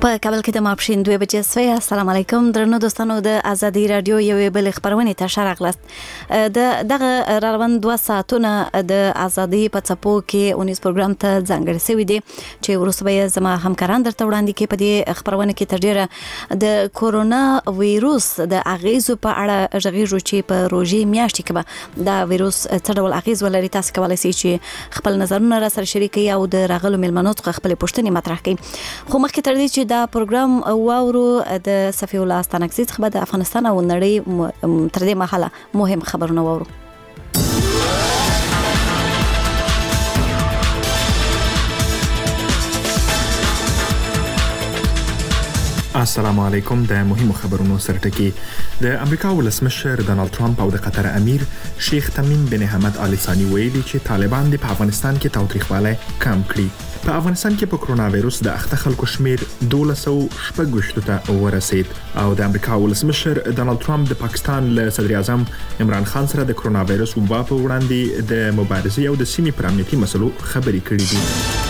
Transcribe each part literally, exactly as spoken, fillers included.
په کابل کې د ماپښین دوه بجې سوی. السلام علیکم درنو دوستانو، د ازادي رادیو یوې بل خبرونه ته شارغلست. د دغه روان دوه ساعتونه د ازادي په څپو کې اونیس پروګرام ته ځانګړی شوی دی چې وروسته زما همکاران درته وړاندې کې په دې خبرونه کې تر ډیره د کورونا وایروس د اغیزو په اړه ژغېږو چې په روژې میاشتې کې به دا وایروس څه ډول اغیز ولري. تاسو کولی شئ چې خپل نظرونه را سره شریک کړئ او د راغلو مېلمنو څخه خپلې پوښتنې مطرح کړئ. خو مخکې تر دې چې دا پروګرام واورو، د صفی الله استانکزي څخه د افغانستان او نړۍ تر دې مهاله مهم خبرونه واورو. السلام علیکم. د مهمو خبرونو سرټکی. د امریکا ولسمشر ډونالد ټرمپ او د قطر امیر شیخ تمیم بن حمد آل ثانی ویلي چې طالبان د په افغانستان کې تاوتریخوالی کم کړي. په افغانستان کې په کرونا وایروس د اخته خلکو شمیر دولس سوه شپږ ویشت ته ورسید او د امریکا ولسمشر ډونالد ټرمپ د پاکستان له صدر اعظم عمران خان سره د کرونا وایروس وبا په وړاندې د مبارزې او د سیمې پر امنیتي مسلو خبرې کړې دي.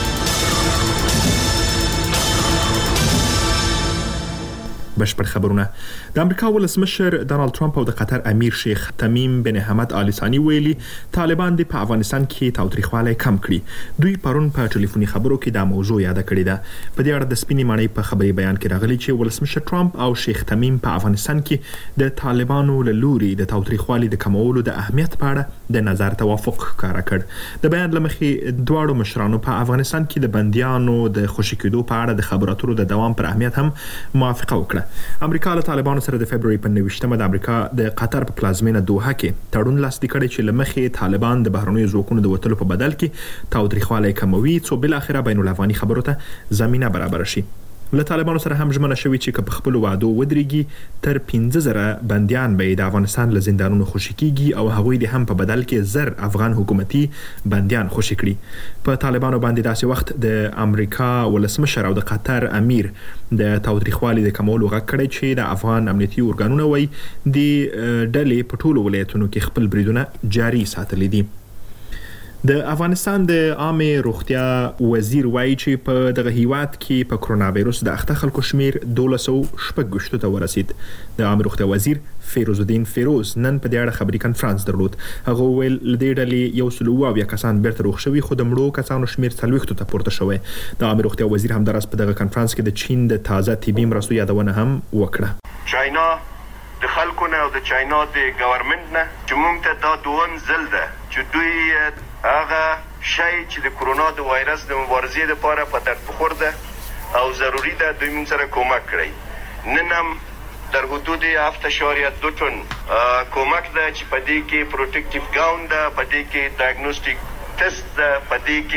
بشپړ خبرونه. د امریکا ولسمشر ډونالد ټرمپ او د قطر امیر شیخ تمیم بن حمد آل ثانی ویلي طالبان د په افغانستان کې تاوتریخوالی کم کړي. دوی پرون په ټلیفوني خبرو کې دا موضوع یاد کړې ده. په دې اړه د سپینې ماڼۍ په خبري بیان کې راغلي چې ولسمشر ټرمپ او شیخ تمیم په افغانستان کې د طالبانو له لوري د تاوتریخوالي د کمولو د اهمیت په اړه د نظر توافق ښکاره کړ. د بیان له مخې دواړو مشرانو په افغانستان کې د بندیانو د خوشي کېدو په اړه د خبرو اترو د دوام پر اهمیت هم موافقه وکړه. امریکا له طالبانو سره د فبرवरी په نوي د امریکا د قطر په پلازمینه دوحه کې تړون لاسلیک کړی چې لمخې طالبان د بهرنیو ځواکونو د وټلو په بدل کې تاوتریخوالی کموي، څو بل اخره بین الافغاني خبرو ته زمينه برابر شي. له طالبانو سره هم ژمنه شوې چې که په خپل وعدو ودرېږي تر پنځه زره بندیان به د افغانستان له زندانونو خوشي کیږي او هغوی د هم په بدل کې زر افغان حکومتي بندیان خوشي کړي. په طالبانو باندې داسې وخت د امریکا ولسمشر او د قطر امیر د تاوتریخوالي د کمولو غږ کړی چې د افغان امنیتي ارګانونه وایي د ډلې په ټولو ولایتونو کې خپل بریدونه جاري ساتلي دي. د افغانستان د عامه روغتیا وزیر وایي چې په دغه هیواد کې په کرونا وایروس د اخته خلکو شمیر دولس سوه شپږ ویشت ته ورسید. د عامه روغتیا وزیر فیروز الدین فیروز نن په دې اړه خبري کنفرانس درلود. هغه ویل ل دې ډلې یو سل او اویا کسان بیرته روغ شوي، خو د مړو کسانو شمیر څلوېښتو ته پورته شوی. د عامه روغتیا وزیر همداراز په دغه کنفرانس کې د چین د تازه طبي مرستو یادونه هم وکړه. چاینا د خلکو نه او د چاینا د ګورنمنت نه چې موږ ته دا دوم ځل ده چې دوی هغه شی چې د کرونا د وایرس د مبارزې لپاره په درد بخور ده او ضروری ده دوی موږ سره کومک کړي. نن هم در حدود هفت اشاریه دو ټن کومک ده چې په دې کې پروټیکټیو ګاون ده، په دې کې ډایګنوستیک ټیسټ ده، په دې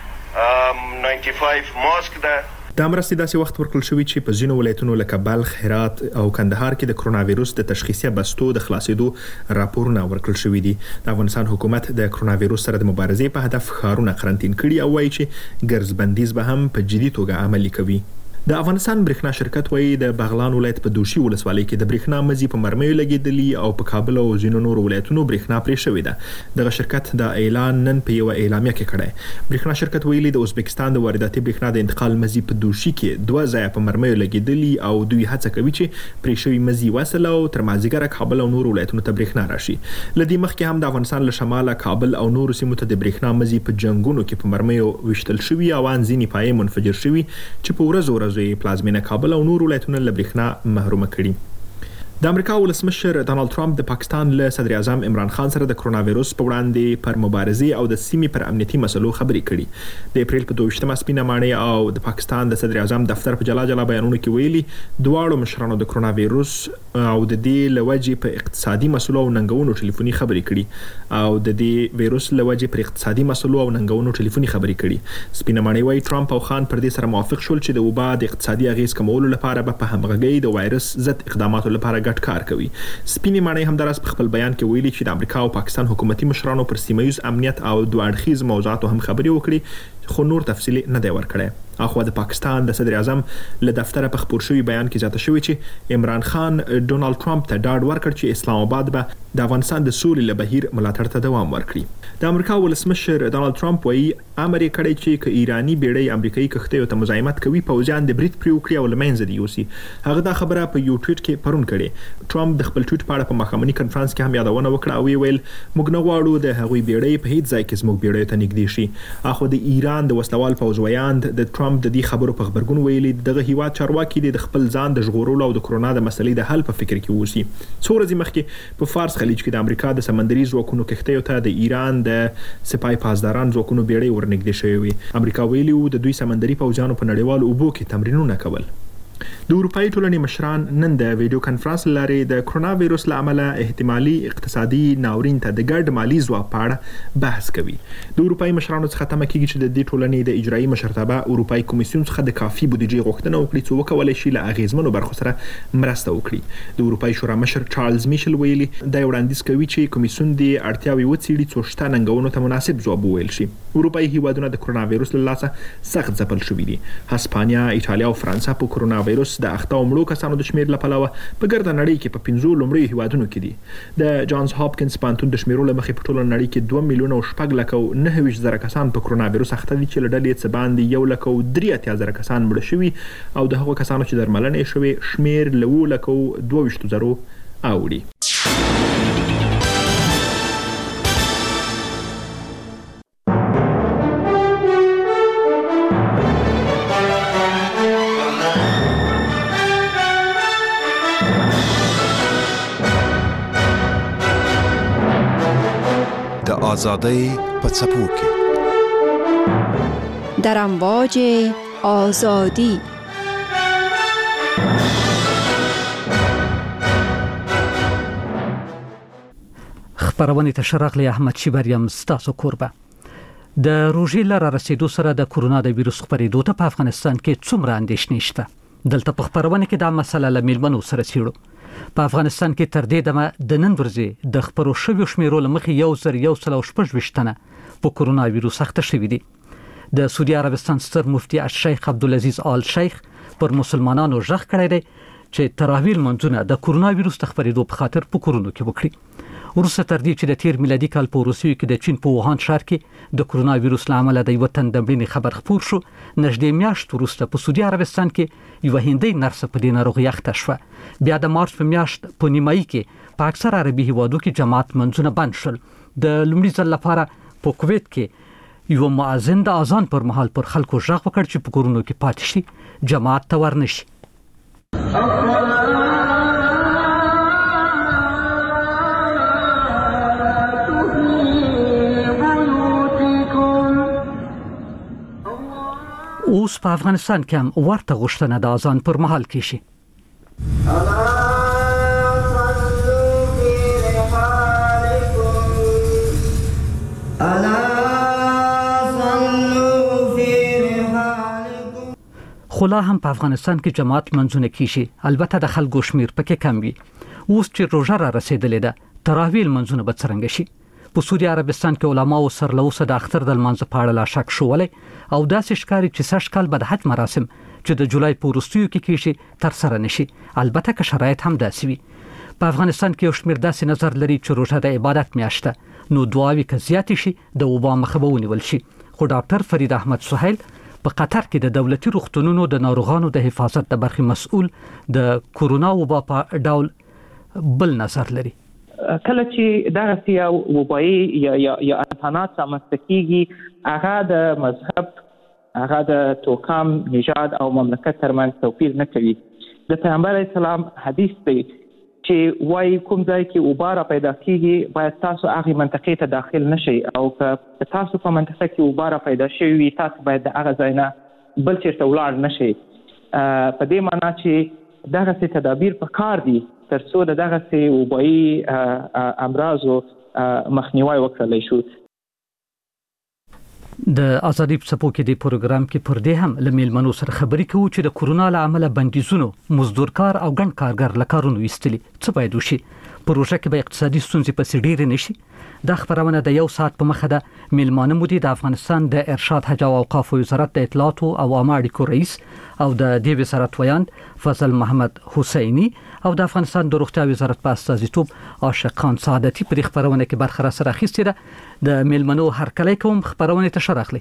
کې ناینټي فایو ماسک ده. د مرستې داسې وخت ورکړل شوی چې په ځینو ولایتونو لکه بلخ، هرات او کندهار کې د کرونا وایروس د تشخیصي بستو د خلاصېدو راپورونه ورکړل شوي دي. د افغانستان حکومت د کرونا وایروس سره د مبارزې په هدف ښارونه قرنطین کړي او وایي چې ګرځ بندیز به هم په جدي توګه عملي کوي. د افغانستان برېښنا شرکت وایي د بغلان ولایت په دوشي ولسوالۍ کې د برېښنا مزي په مرمیو لګېدلي او په کابل او ځینو نورو ولایتونو برېښنا پرې شوې ده. دغه شرکت د اعلان نن په یوه اعلامیه کې کړی. برېښنا شرکت ویلي د ازبکستان د وارداتي برېښنا د انتقال مزي په دوشي کې دوه ځایه په مرمیو لګېدلي او دوی هڅه کوي چې پرې شوي مزي وصل او تر مازدیګره کابل او نورو ولایتونو ته برېښنا راشي. له دې مخکې هم د افغانستان له شماله کابل او نورو سیمو ته د برېښنا مزي په جنګونو کې په مرمیو ویشتل شوي او ان ځینې پایې منفجر شوي چې په ورځو ورځو یې پلازمینه کابل او نور ولایتونه له برېښنا محرومه کړي. د امریکا ولسمشر ډونالد ټرمپ د پاکستان له صدر اعظم عمران خان سره د کرونا وایروس په وړاندې پر مبارزې او د سیمې پر امنیتي مسلو خبرې کړي. د اپریل په دوه ویشتمه سپینه ماڼۍ او د پاکستان د صدر اعظم دفتر په جلا جلا بیانونو کې ویلي دواړو مشرانو د کرونا وایروس او د دې لوجې په اقتصادي مسلو او ننګونو ټلیفوني خبرې کړي او د دې وایروس لوجې پر اقتصادي مسلو او ننګونو ټلیفوني خبرې کړي. سپینه ماڼۍ وايي ټرمپ او خان پر دې سره موافق شول چې د وبا د اقتصادي اغیز کمولو لپاره به په همغږۍ د وایرس ضد اقداماتو لپاره ګډ کار کوي. سپینې ماڼۍ همداراز په خپل بیان کې ویلي چې د امریکا او پاکستان حکومتي مشرانو پر سیمه ییز امنیت او دوه اړخیز موضوعاتو هم خبرې وکړي، خو نور تفصیل نه دی ورکړی. اخو د پاکستان د صدر اعظم له دفتر په خبر شوی بیان کې زیاته شوی چې عمران خان ډونالد ټرمپ ته ډاډ ورکړ چې اسلام آباد به د افغانستان د سولې له بهیر ملاتړ ته دوام ورکړي. د امریکا ولسمشر ډونالد ټرمپ وایي امر یې کړی چې ک ایرانی بیړۍ امریکایي کښتیو ته مزاحمت کوي پوځیان د بریټ پریوکړي او لمنځه دی یوسي. هغه دا خبره په یو ټویټ کې پرون کړې. ټرمپ د خپل ټویټ په اړه په مخامني کانفرنس کې هم یادونه وکړه او ویل موږ نه غواړو د هغوی بیړۍ په هیڅ ځای کې زموږ بیړۍ ته نږدې شي. اخو د ایران د وسلوال پوځ ویاند د ټرمپ د دې خبرو په خبرګون ویلي دغه هیواد چارواکي د خپل ځان د ژغورلو او د کرونا د مسلې د حل په فکر کې اوسي. څو ورځې مخکې په فارس خلیج کې د امریکا د سمندري ځواکونو کښتیو ته د ایران د سپای پاسداران ځواکونو بیړۍ ورنږدې شوې وي. امریکا ویلي و د دوی سمندري پوځیانو په نړیوالو اوبو کې تمرینونه کول. د اروپאי ټولنې مشران نن د ویډیو کانفرنس لارې د کرونا وایروس له امله احتمالي اقتصادي ناورین ته د ګډ مالی ځواک په اړه بحث کوي. د اروپאי مشرانو څخه تمه کیږي چې د دې ټولنې د اجرایي مشرتابه اروپאי کمیسیون څخه د کافي بودیجې غوښتنه وکړي چې وکولای شي له اغیزمنو برخو سره مرسته وکړي. د اروپאי شورا مشر چارلز میشل ویلي دا وړاندیز کوي چې کمیسیون د اړتیاوي وڅېړي څو شته ننګونو ته مناسب ځواب وویل شي. اروپאי هیوادونه د کرونا وایروس له لاسه سخت ځپل شوي دي. هسپانیا، ایټالیا او فرانسه په کرونا وایروس د اخته مړو کسانو د شمیر له پلوه په ګرده نړۍ کې په پنځو لومړیو هیوادونو کې دي. د جانز هاپکینز پوهنتون د شمیرو له مخې په ټوله نړۍ کې دوه میلیونه او شپږ لک او نهه ویشت زره کسان په کرونا وایروس اخته دي چې له ډلې څخه باندې یو لک او درې اتیا زره کسان مړه شوي او د هغو کسانو چې درملنه یې شوې شمیر له اووه لک او دوه ویشت زرو اوړي. آزادی په څپو کې در امواج آزادی خبرونه ته شراغلی احمد شیبریم ستاسو کوربه. د روژې لاره رسیدو سره د کرونا د وایروس خپرېدو ته په افغانستان کې څومره اندېښنې شته. دلته په خبرونه کې دا مسله له میلمنو سره څېړو. په افغانستان کې تر دې دمه د نن ورځې د خبرو شویو شمیرو له مخې یو زر یو سل او شپږ ویشت تنه په کرونا وایروس اخته شوي دي. د سعودي عربستان ستر مفتي الشیخ عبدالعزیز آل شیخ پر مسلمانانو ژغ کړی دی چې تراویح لمونځونه د کرونا وایروس د خپرېدو په خاطر په کورونو کې وکړي. وروسته تر دې چې د تیر میلادي کال په روسیې کې د چین په ووهان ښار کې د کرونا وایروس له امله د یوه تن د مړینې خبر خپور شو، نږدې میاشت وروسته په سعودي عربستان کې یوه هندۍ نرسه په دې ناروغۍ اخته شوه. بیا د مارچ په میاشت په نیمایي کې په اکثر عربي هیوادو کې جماعت منځونه بند شول. د لومړي ځل لپاره په کویت کې یو مؤذن د اذان پر مهال پر خلکو ژغ وکړ چې په کورونو کې پاتې شي، جماعت ته ورنشي. اوس په افغانستان کې هم ورته غوښتنه د اذان پر مهال کیږي. خو لا هم په افغانستان کې جماعت منځونه کیږي، البته د خلکو شمیر پکې کم وي. اوس چې روژه را رسیدلې ده، تراویح منځونه به څرنګه شي؟ په سعودي عربستان کې علماو سره له اوسه د اختر د لمانځه په اړه لا شک شولی او داسې ښکاري چې سږ کال به د حج مراسم چې د جولای په وروستیو کې کیږي ترسره نشي، البته که شرایط هم داسې وي. په افغانستان کې یو شمیر داسې نظر لري چې روژه د عبادت میاشت ده، نو دعاوې که زیاتې شي د وبا مخه به ونیول شي. خو ډاکټر فرید احمد سهیل په قطر کې د دولتي روغتونونو د ناروغانو د حفاظت د برخې مسؤل د کرونا وبا په ډول بل نظر لري. کله چې دغه یو وبایي یا یا یا انسانات رامنځته کېږي، هغه د مذهب، هغه د توکم، نژاد او مملکت ترمنځ توپیر نه کوي. د پیغمبر اسلام حدیث دی چې وایي کوم ځای کې وبا را پیدا کېږي باید تاسو هغې منطقې ته داخل نشئ، او که تاسو په منطقه کې وبا را پیدا شوي وي تاسو باید د هغه ځای نه بل چېرته ولاړ نشئ. په دې معنا چې دغسې تدابیر په کار دي تر څو د دغسې وبایي امراضو مخنیوی وکړلی شو. د ازادي په څپو کې د پروګرام کې پر دې هم له میلمنو سره خبرې کوو چې د کرونا له امله بندیزونو مزدورکار او ګڼ کارګر له کارونو ایستلي څه باید وشي. پروژه کې به اقتصادي ستونزې پسې ډېرې نشي. دا خبرونه د یو ساعت په مخه ده میلمانه مودي د افغانستان د ارشاد حج او اوقاف وزارت د اطلاعات او عامه اړیکو رئیس او د دې وزارت ویاند فضل محمد حسینی او د افغانستان د روغتیا وزارت په استازیتوب عاشق خان سعادتي په خبرونه کې برخه را سره اخیستې ده. د میلمنو هرکلی کوم خبرونه ته شرخلي.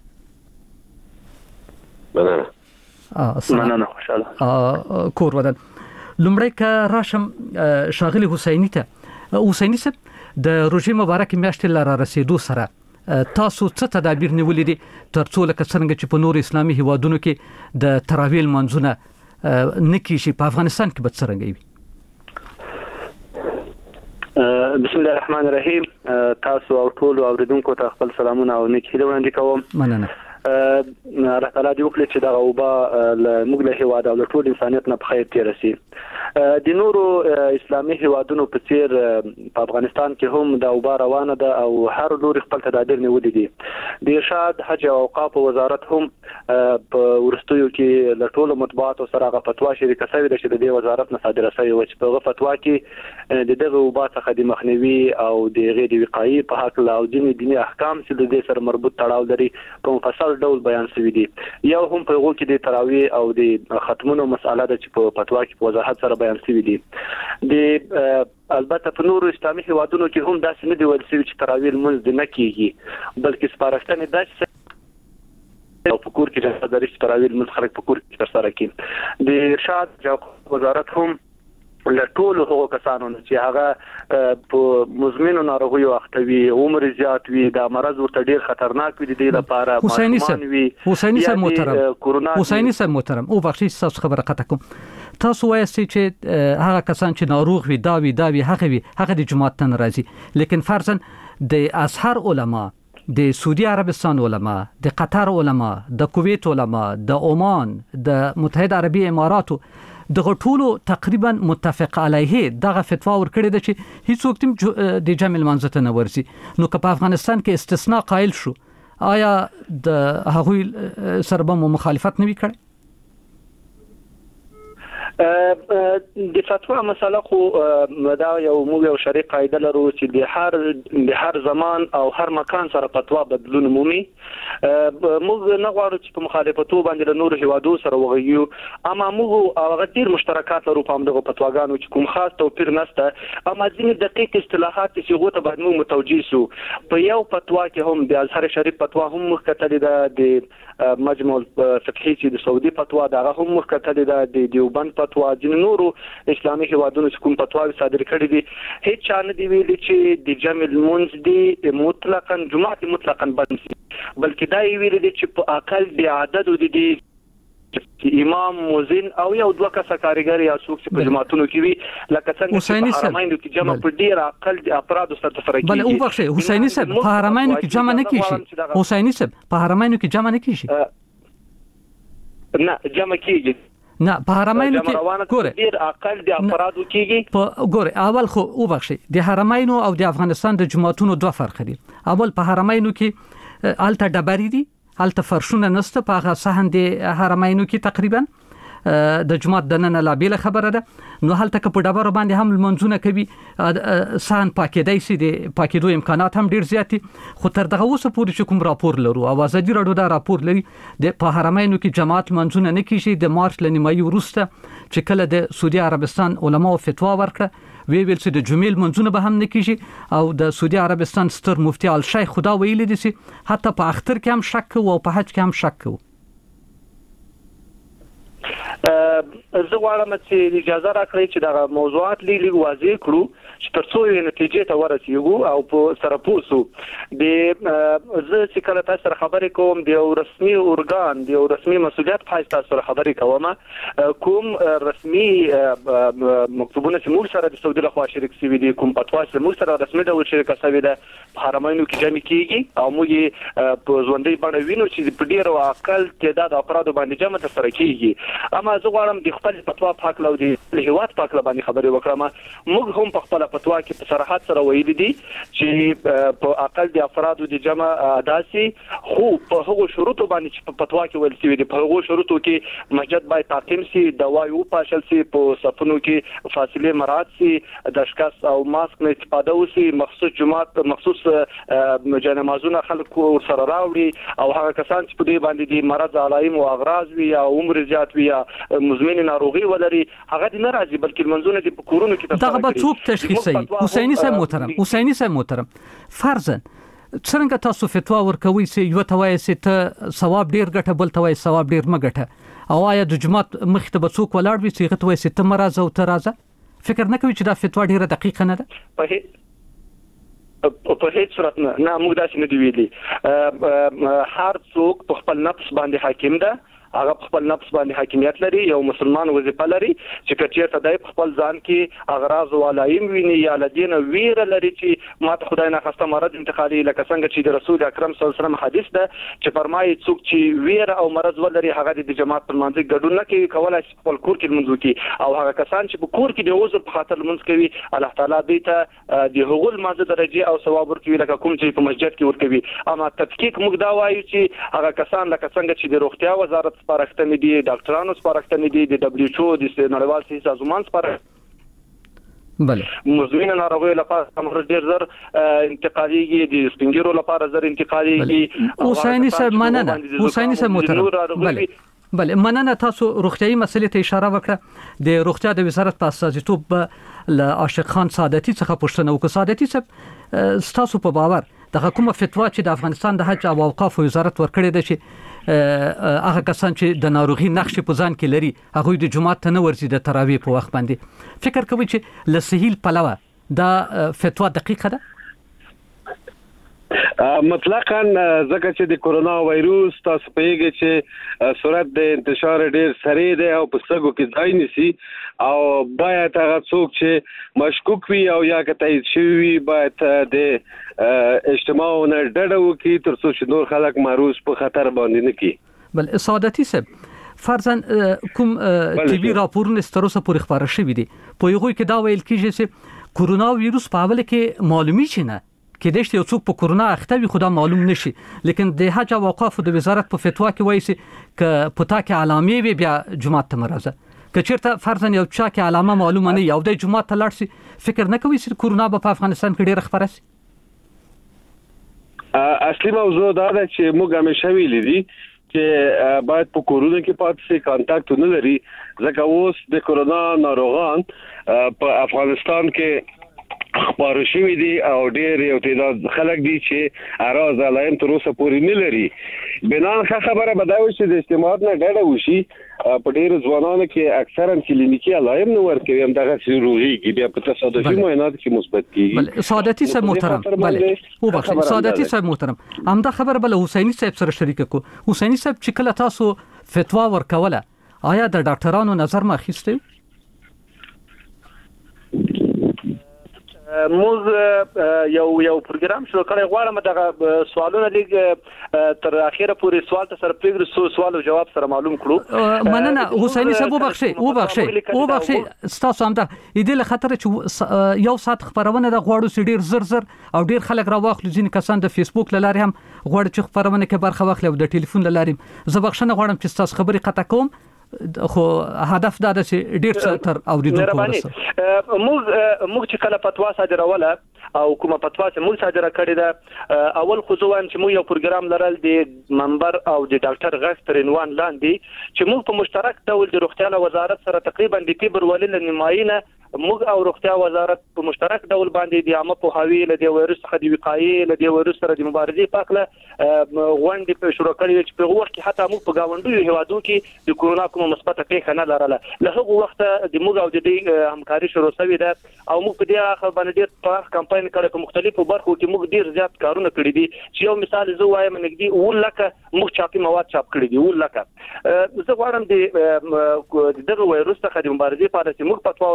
مننه. مننه خوشاله. کور ودان. لومړی که راشم شاغلی حسینی ته حسینی صاحب د روژې مبارکې میاشتې لاره رسیدو سره تاسو څه تدابیر نیولې دي ترڅو لکه څنګه چې په نور اسلامي هیوادونو کې د تراویح لمانځونه نه کیږي په افغانستان کې به څرنګه وي؟ بسم الله الرحمن الرحیم. تاسو او ټول اوریدونکو ته خپل سلامونه او نیک هیله وړاندې کوم. مننه. الله تعالی دې وکړي چې دا اوبه موږ له هیواد او ټول انسانیت نه په خیر تیر شي. د نورو اسلامي هیوادونو په څیر په افغانستان کې هم د اوبه روانه ده او هر لوري خپل تدابیر نیولي دي. د ارشاد حج او اوقاف وزارت هم په ورستیو کې له ټولو مطبوعاتو سره غو فتوا شریکه شوې ده چې د دې وزارت نه صادره شوې و چې په فتوا کې د دغه اوبه څخه د مخنیوي او د غیر وقایي په حق لا او دیني دیني احکام چې د دې سره مربوط تړاو لري په مفصل ډول بیان شوی دي. یو هم په هغه کې د تراویح او د ختمونو مسأله ده چې په فتوا کې په وضاحت سره بیان شوی دي. د البته په نورو اسلامي هیوادونو کې هم داسې نه دی ویل شوی چې تراویح لمونځ نه کیږي بلکې سپارښتنې داسې او په کور کې د درې تراویح لمونځ خلک په کور کې ترسره کوي. د ارشاد وزارت هم له ټولو هغو کسانو چې هغه په مزمنو ناروغیو اخته وي عمر زیات وي دا مرض ورته ډیر خطرناک وي د دې لپاره حسینی صاحب حسینی صاحب محترم حسینی صاحب محترم او بخښي تاسو خبره قطع کوم. تاسو وایئ چې هغه کسان چې ناروغ وي دا وي دا وي هغه وي هغه د جماعت ته ناراضي لیکن فرضاً د ازهر علما د سعودي عربستان علما د قطر علما د کویت علما د عمان د متحده عربي اماراتو دغه ټولو تقریبا متفق علیه دغه فتوا ورکړې ده چې هیڅوک تم د جمع المنځ ته نه ورسي. نو که په افغانستان کې استثناء قائل شو آیا د هغوی سره به مخالفت نه وي کړی؟ د فتوا مسله خو دا یو موږ یو شرعي قاعده لرو چې د هر د هر زمان او هر مکان سره فتوا بدلون مومي. موږ نه غواړو چې په مخالفتو باندې د نورو هیوادو سره وغږیو اما موږ هغه ډیر مشترکات لرو په همدغه فتواګانو چې کوم خاص توپیر نشته اما ځینې دقیق اصطلاحات چې هغه ته باید موږ متوجه سو. په یو فتوا کې هم د ازهر شریف فتوا هم مختلفه ده د مجمع الفقهي چې د سعودي فتوا دغه هم مختلفه ده د دیوبند فتوا د نورو اسلامي هیوادونو چې کوم فتوا صادر کړي دي هیڅ چا نه دی ویلي چې د جمع المنځ دی مطلقاً جمعه مطلقاً بند شي بلکې دا ویل دي چې په اقل د عدد د دي امام مؤذن او یو دوه کسه کاریګر یا څوک چې په جماعتونو کې وي لکه څنګه چې په حرمینو کې جمع په ډیر اقل د افراد سره تفریق بل او بخښه حسینی صاحب په حرمینو کې جمع نه کیږي. حسینی صاحب په حرمینو کې جمع نه کیږي. نه جمع کیږي نه په حرمینو کې ګوره ډیر اقل د افرادو کېږي. په ګوره اول خو او بخښي د حرمینو او د افغانستان د جماعتونو دوه فرق دي. اول په حرمینو کې الته ډبرې دي الته فرشونه نسته په هغه صحن د حرمینو کې تقریبا د جماعت د نن لا بیل خبره ده. نو هلته که په ډبرو باندې هم منځونه کوي صحن پاکېدای شي د پاکېدو امکانات هم ډیر زیات دي خو تر دغه اوسه پورې چې کوم راپور لرو او ازادي راډیو دا راپور لري د په حرمینو کې جماعت منځونه نه کیږي. د مارچ ل نیمایي وروسته چې کله د سعودي عربستان علماو فتوا ورکړه وی ویل چې د جمیل منځونه به هم نه کیږي او د سعودي عربستان ستر مفتي ال شیخ خدا ویل دي چې حتی په اختر کې هم شک او په حج کې هم شک وو. زه غواړم چې اجازه راکړئ چې دا موضوعات لیږ واضح کړو چې ترڅو یې نتیجې ته ورسیږو او په سره پوسو. د زه چې کله تاسو سره خبرې کوم د یو رسمي ارګان د یو رسمي مسؤلیت په تاسو سره خبرې کوم کوم رسمي مکتوبونه چې موږ سره د سعودي لخوا شریک شوي دي کوم فتوا چې موږ سره رسمي ډول شریک شوي ده په حرمینو کې جمع کیږي او موږ په ژوندۍ باندې وینو چې په ډیر او اقل تعداد افراد باندې جمع ترسره کیږي. اما زه غواړم د خپل فتوا پاک لو دي له هواد پاک باندې خبرې وکړم موږ هم په خپل فتوا کې په صراحت سره ویل دي چې په اقل د افرادو د جمع داسي خو په هغو شروطو باندې چې په فتوا کې ویل شوی دي په هغو شروطو کې مسجد باید تعقیم سي دوايي او پاشل سي په صفونو کې فاصله مراعات سي د شکاس او ماسک نه استفاده وسي مخصوص جماعت مخصوص جنمازونه خلکو سره راوړي او هغه کسان چې په دې باندې دي مرض علائم او اغراض وي او عمر زیات وي مزمن ناروغي ولري هغه د ناراضي بلکې منځونه د کورونو کې دغه به څوک تشخیصي حسیني صاحب محترم حسیني صاحب محترم فرضاً څنګه تاسو فتوا ورکوي چې یو توای سي ته ثواب ډیر ګټه بل توای ثواب ډیر مګټه او آیا د جماعت مخ ته به څوک ولاړ وي چې غته وای سي ته مرزه او ترازه فکر نه کوي چې دا فتوا ډیره دقیقه نه ده په په هیڅ صورت نه نه موږ داسې نه دی ویلي هر څوک په خپل نفس باندې حاکم ده هغه خپل نفس باندې حاکمیت لري یو مسلمان وظیفه لري چې کچېرته دای په خپل ځان کې اغراض او علائم ویني یا لدین ویره لري چې ماته خدای نه خسته مرض انتقالي لکه څنګه چې د رسول اکرم صلی الله علیه وسلم حدیث ده چې فرمایي څوک چې ویره او مرض ولري هغه د جماعت پر منځ ګډون نه کوي کولای شي خپل کور کې منځ وکړي او هغه کسان چې په کور کې د عذر په خاطر منځ کوي الله تعالی دې ته د حقوق مازه درجه او ثواب ورکوي لکه کوم چې په مسجد کې ورکوي اما تفکیک موږ دا وایو چې هغه کسان لکه څنګه چې د روغتیا وزارت سپارښتنې دي ډاکټرانو سپارښتنې دي د دبليو ایچ او د نړیوال صحي سازمان سپارښتنې بله مزمن ناروغي لپاره هم ډیر زر انتقاليږي د سپینګیرو لپاره زر انتقاليږي حسیني صاحب مننه حسیني صاحب محترم بله بله مننه تاسو روغتيایي مسلې ته اشاره وکړه د روغتیا د وزارت په اساسیتوب له عاشق خان سعادتي څخه پوښتنه وکړه سعادتي صاحب تاسو په باور د حکومت فتوا چې د افغانستان د حج او اوقاف وزارت ورکړې ده چې هغه کسان چې د ناروغي نقش په ځان کې لري هغه د جمعات ته نه ورځي د تراویح په وخت باندې فکر کوي چې لسهیل پلوه دا فتوا دقیقه ده مطلقاً ځکه چې د کورونا وایروس تاسو پیږي چې سرعت د انتشار ډیر سریع دی او په سګو کې ځای نسی او باید هغه څوک چې مشکوک وي او یا که تایید شوی باید د اجتماع نه ډډه وکړي تر څو چې نور خلک معروض په خطر باندې نه کړي بل سعادتي صاحب فرضاً کوم ټي وي راپورونه ستروسه پورې خبره شوې دي په یوه کې دا ویل کیږي چې کورونا وایروس په اول کې معلومي شي نه کې د یو څوک په کورونا اخته وي خدا معلوم نشي لیکن د حج او اوقاف د وزارت په فتوا کې وایي چې پتا کې علامې وي بیا جمعه ته مرزه کچېرته فرضاً یو چا کې علامه معلومه نه یو د جمعه ته لاړ شي فکر نه کوي چې کورونا په افغانستان کې ډېر خبره شي اصلي موضوع دا ده چې موږ همیشه ویلي دي چې باید په کورونا کې پاتې سي کانټاکټ نه لري ځکه اوس د کورونا ناروغان په افغانستان کې خبر شوی دي او ډېر یو تعداد خلک دي چې اراز علائم تر اوسه پورې نه لري بنان خبره بداوي چې د اجتماعات نه ډډه وشي په ډېر ځوانانو کې اکثرا کلینیکي علائم نه ورکوي هم دغه سیروغي کې بیا په تصادفي معاینات کې مثبت کیږي سعادتي صاحب محترم بله او بخښه سعادتي صاحب محترم همدا خبر بل حسیني صاحب سره شریک کو حسیني صاحب چې کله تاسو فتوا ورکوله آیا د ډاکټرانو نظر ما اخیسته موږ یو یو پروګرام شروع کړی غواړم دغه سوالونه لږ تر اخیره پورې سوال ته سره پریږدو سوال او جواب سره معلوم کړو مننه حسیني صاحب وبخښئ وبخښئ وبخښئ تاسو هم دا دې له خاطر چې یو ساعت خبرونه د غواړو چې ډیر زر زر او ډیر خلک راوخلو ځین کسان د فیسبوک لاري هم غواړي چې خبرونه کې برخه واخلي او د ټلیفون لاري زه بخښنه غواړم چې تاسو خبري قطع کوم خو هدف دا ده چې ډیر څه تر اوریدونکو ورسه موږ موږ چې کله فتوا صادروله او کومه فتوا چې موږ صادره کړې ده اول خو زه وایم چې موږ یو پروګرام لرل د منبر او د ډاکټر غږ تر عنوان لاندې چې موږ په مشترک ډول د روغتیا وزارت سره تقریبا د کبر ولل نماینه موږ او روغتیا وزارت په مشترک ډول باندې د عامه پوهاوی له د وایرس څخه د وقایې له د وایرس سره د مبارزې په اړه غونډې په شروع کړې چې په وخت کې حتی موږ په گاونډیو هیوادو کې د کورونا کومه مثبته پیښه نه لرله له هغه وخت د موږ او د دې همکاري شروع شوې ده او موږ په دې اخر باندې ډېر پراخ کمپاین کړی په مختلفو برخو کې موږ ډېر زیات کارونه کړي دي چې یو مثال زه وایم نګدي اول لکه موږ چاپی مواد چاپ کړي دي اول لکه زه غواړم د دغه وایرس څخه د مبارزې په اړه چې موږ فتوا ور باندې ترکیب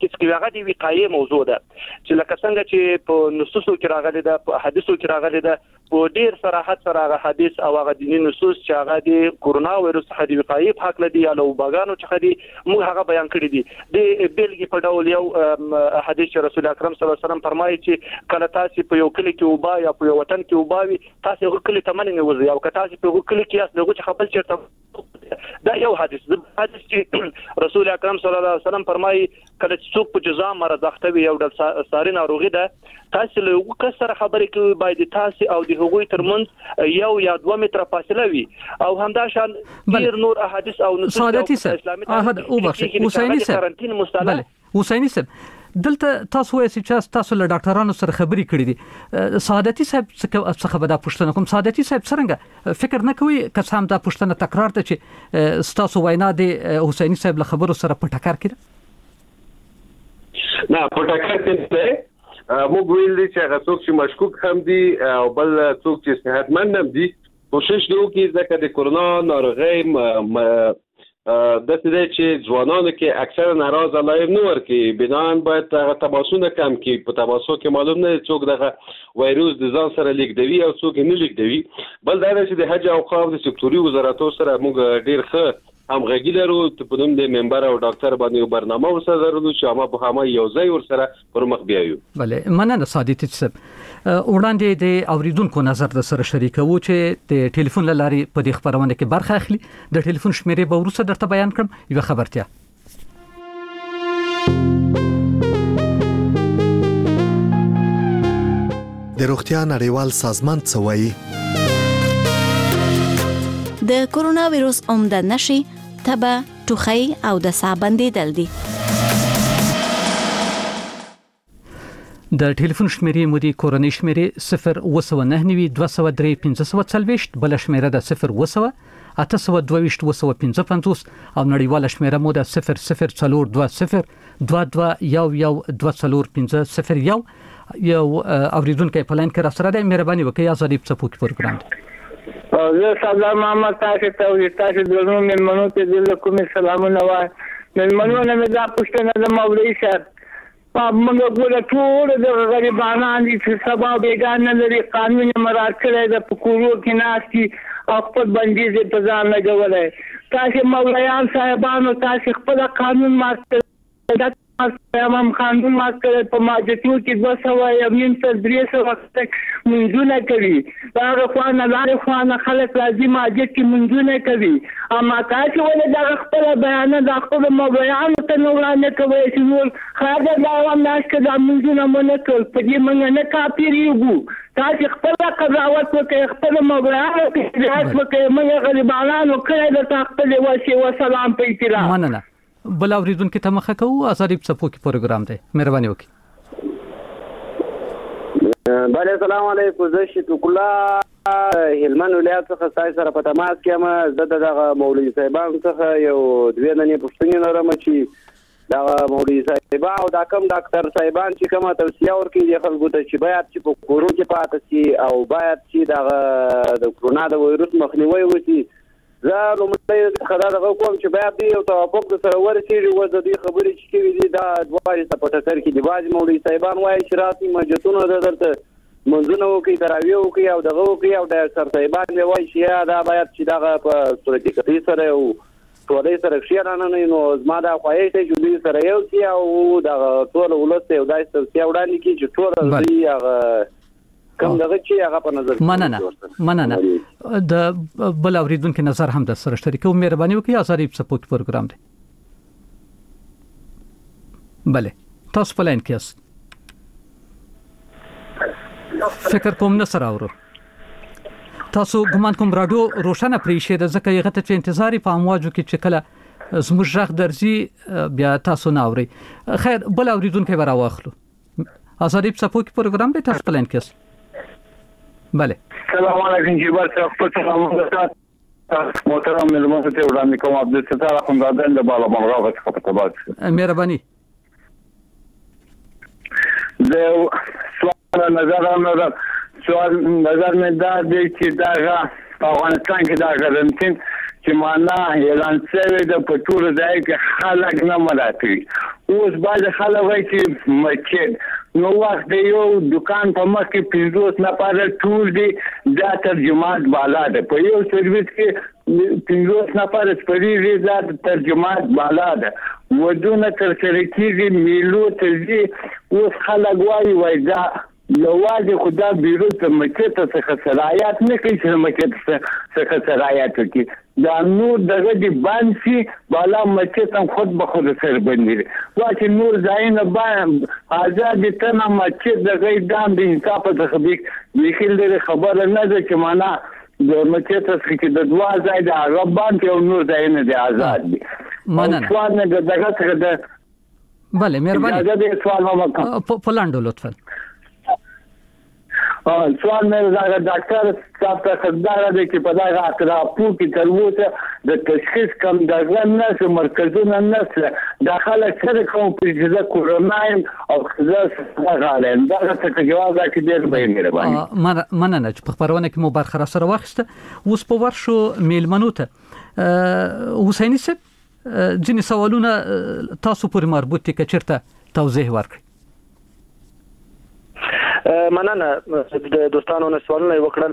کې څه هغه د وقایې موضوع ده چې لکه څنګه چې په نصوصو کې راغلي ده په حدیثو کې راغلي ده په ډیر صراحت سره هغه حدیث او هغه دیني نصوص چې هغه د کورونا وایرس څخه د وقایې په حق لدی یا له وباګانو څخه دي موږ هغه بیان کړی دي د بیلګې په ډول یو حدیث چې رسول اکرم صلی الله علیه وسلم فرمایي چې کله تاسو په یو کلی کې وبا یا په یو وطن کې وباوي تاسو هغه کلی ته مننه وځي او که تاسو په هغه کلی کې یاست دغه خپل چیرته دا یو حدیث حدیث چې رسول اکرم صلی الله علیه وسلم فرمایي کله چې څوک په جزا مرض اخته وي یو د ساري ناروغي ده تاسو له یو کس سره خبرې کوي باید تاسو او د هغوی ترمنځ یو یا دوه متره فاصله وي او همدا شان ډیر نور احادیث او نصوص سعادتي صاحب احد او بخښ حسیني صاحب بله حسیني صاحب دلته تاسو وایي چې تاسو له ډاکټرانو سره خبرې کړې دي سعادتي صاحب څه خبره پوښتنه کوم سعادتي صاحب څنګه فکر نه کوي که سم دا پوښتنه تکرار ته چې تاسو وینا د حسیني صاحب له خبرو سره په ټکر کې نه په ټکر کې موږ ویل دي چې هغه څوک چې مشکوک هم دي او بل څوک چې صحتمند هم دي کوشش وکړو چې ځکه د کورونا ناروغي د دې چې ځوانانو کې اکثره ناراض علایق نو ورکی بنان باید هغه تماسونه کم کی په تماسو کې معلوم نه څوک دغه وایروس د ځان سره لیکدوي او څوک نه لیکدوي بل دا چې د حج او اوقاف د سکتوري وزارتو سره موږ ډیر ښه همغږي لرو په نوم د ممبر او ډاکټر باندې یو برنامه ورسره درلود چې هغه په هغه یو ځای ورسره پر مخ بیایو بله مننه سعادتي صاحب وړاندې د اوریدونکو نظر د سره شریکو چې د ټلیفون لارې په دې خبرونه کې برخه اخلي د ټلیفون شمیرې به وروسته درته بیان کړم یو خبرتیا د روغتیا نړیوال سازمان څه وایي د کورونا وایروس عمده نشي تبه ټوخی او د ساه بندیدل دي د ټلیفون شمیرې مودي کورنۍ شمیرې صفر وسو نه نوي دوه سوه درې پنځه سوه څلويشت بل شمیره د صفر وسو اته سوه دوه ویشت وسو پنځه پنځوس او نړیواله شمیره مو د صفر صفر څلور دوه صفر دوه دوه یو یو دوه څلور پنځه صفر یو یو اوریدونکو په لاین کې را سره د مهرباني وکړئ ازادي په پوک پروګرام زه سلام محمد تاسو ته او تاسو د نوم منو ته د کوم سلامونه وای منو نه مې دا پښتنه د مولوی صاحب په موږ ګوره ټول د غریبانو دي چې سبا بیگانه لري قانون مراعات کړی د پکورو کې ناشتي او خپل بندیز په ځان لګولای تاسو مولایان صاحبانو تاسو خپل قانون ماته امام قانون ماته په ماجتو کې دوه سوه یو نیم تر درې سوه منځونه کوي دا خوانه لاره خوانه خلک راځي ماجت کې منځونه کوي اما تاسو ولې دا خپل بیان د خپل مولایانو ته نه وړاندې کوي چې نور خاطر دا وامناش کې د منځونه مونږ ټول په دې مونږ نه کاپیریږو تاسو خپل قضاوت وکړئ خپل مولایانو کې ځات وکړئ مونږ غریبانو کړه د خپل وسی و سلام په احترام مننه بل اوریدونکو ته مخه کوو ازادي په پوکی پروګرام دی مهرباني وکړئ بله السلام علیکم زه شفیق الله هلمند ولایت څخه تاسو سره په تماس کې یم زه دغه مولوی صاحبان څخه یو دوه ننې پوښتنې لرم چې دا مولوی صاحب او دا کوم ډاکټر صاحبان چې کومه توصیه ورکړي د خلکو ته چې باید چې په کورو کې پاتې شي او باید چې دا د کورونا د وایروس مخنیوي وشي زه لومړی خدای دغه کوم چې باید دی او توافق سره ورسېږي و د دې خبرې چې کوي دي دا دواړه په ټکر کې دی باز مولوی صاحبان وایي چې راتي مسجدونو د درته منځونه وکړي تراویح وکړي او دغه وکړي او د سر صاحبان دی وایي چې دا باید چې دغه په صورت کې سره او ټولې سره شیرانه نه نو زما دا خوایې ته جوړي سره یو سی او دغه ټول ولته یو دای څه وړاندې کی چې ټول دی هغه کوم دغه چې هغه په نظر مننه مننه د بل اوریدونکو نظر هم د سره شریکو مهرباني وکړئ ازادي په پوک پروګرام دی بله تاسو په لاین کې یاست فکر کوم نه سره اورو تاسو ګمان کوم رادیو روشنه پریشه د ځکه یغه ته انتظار په امواجو کې چې کله زموږ ژغ درځي بیا تاسو نه اوري خیر بل اوریدونکو به راوخلو ازادي په پوک پروګرام دی تاسو په لاین کې یاست بله السلام علیکم جبار صاحب خپل سلام محترم ملمون ته وړاندې کوم عبدالستار اخوندزاده د بالا مغرب څخه په تبادل مهرباني د سوال نظر نظر سوال نظر مې دا دی چې دا په افغانستان کې دا کارنټین چې معنا اعلان شوی د پټور ځای کې خلک نه مراته اوس باید خلک وایي چې مسجد نو وخت د یو دکان په مخ کې پنځوس نفره ټول دي دا تر جماعت بالا ده په یو سرویس کې پنځوس نفره سپریږي دا تر جماعت بالا ده ودونه تر سره کېږي میلو ته ځي اوس خلک وایي وایي دا یوازې خو دا بیرو ته مسجد څخه صلاحیت نه کوي چې مسجد څخه صلاحیت وکړي دا نور دغه دی بند شي بالا مسجد هم خود به خود سر بندي وا چې نور ځایونه باندې آزاد تنه مسجد دغه دام د انصاف څخه لیکل لري خبره نه ده چې معنا د مسجد څخه چې د دوا ځای د هغه باندې او نور ځایونه د آزاد دي مننه سوال نه دغه څخه ده بله مهرباني دا د سوال ما کوم په لاندو لطفا سوال مې دا ډاکټر صاحب ته خدای دې چې په دا اطرافو کې تر اوسه د تشخیص کم دغه نه مرکزونه نه داخله سره کوم چې د کورونا او خزه غالین دا څه جواب راکړي ډېر به مهرباني مننه چې په خبرونه کې مو برخه را سره واخیسته اوس په ورشو میلمنو ته حسیني صاحب ځینې سوالونه تاسو پورې مربوط دي که چېرته توضیح ورکړئ مننه د دوستانو نه سوالونه وکړل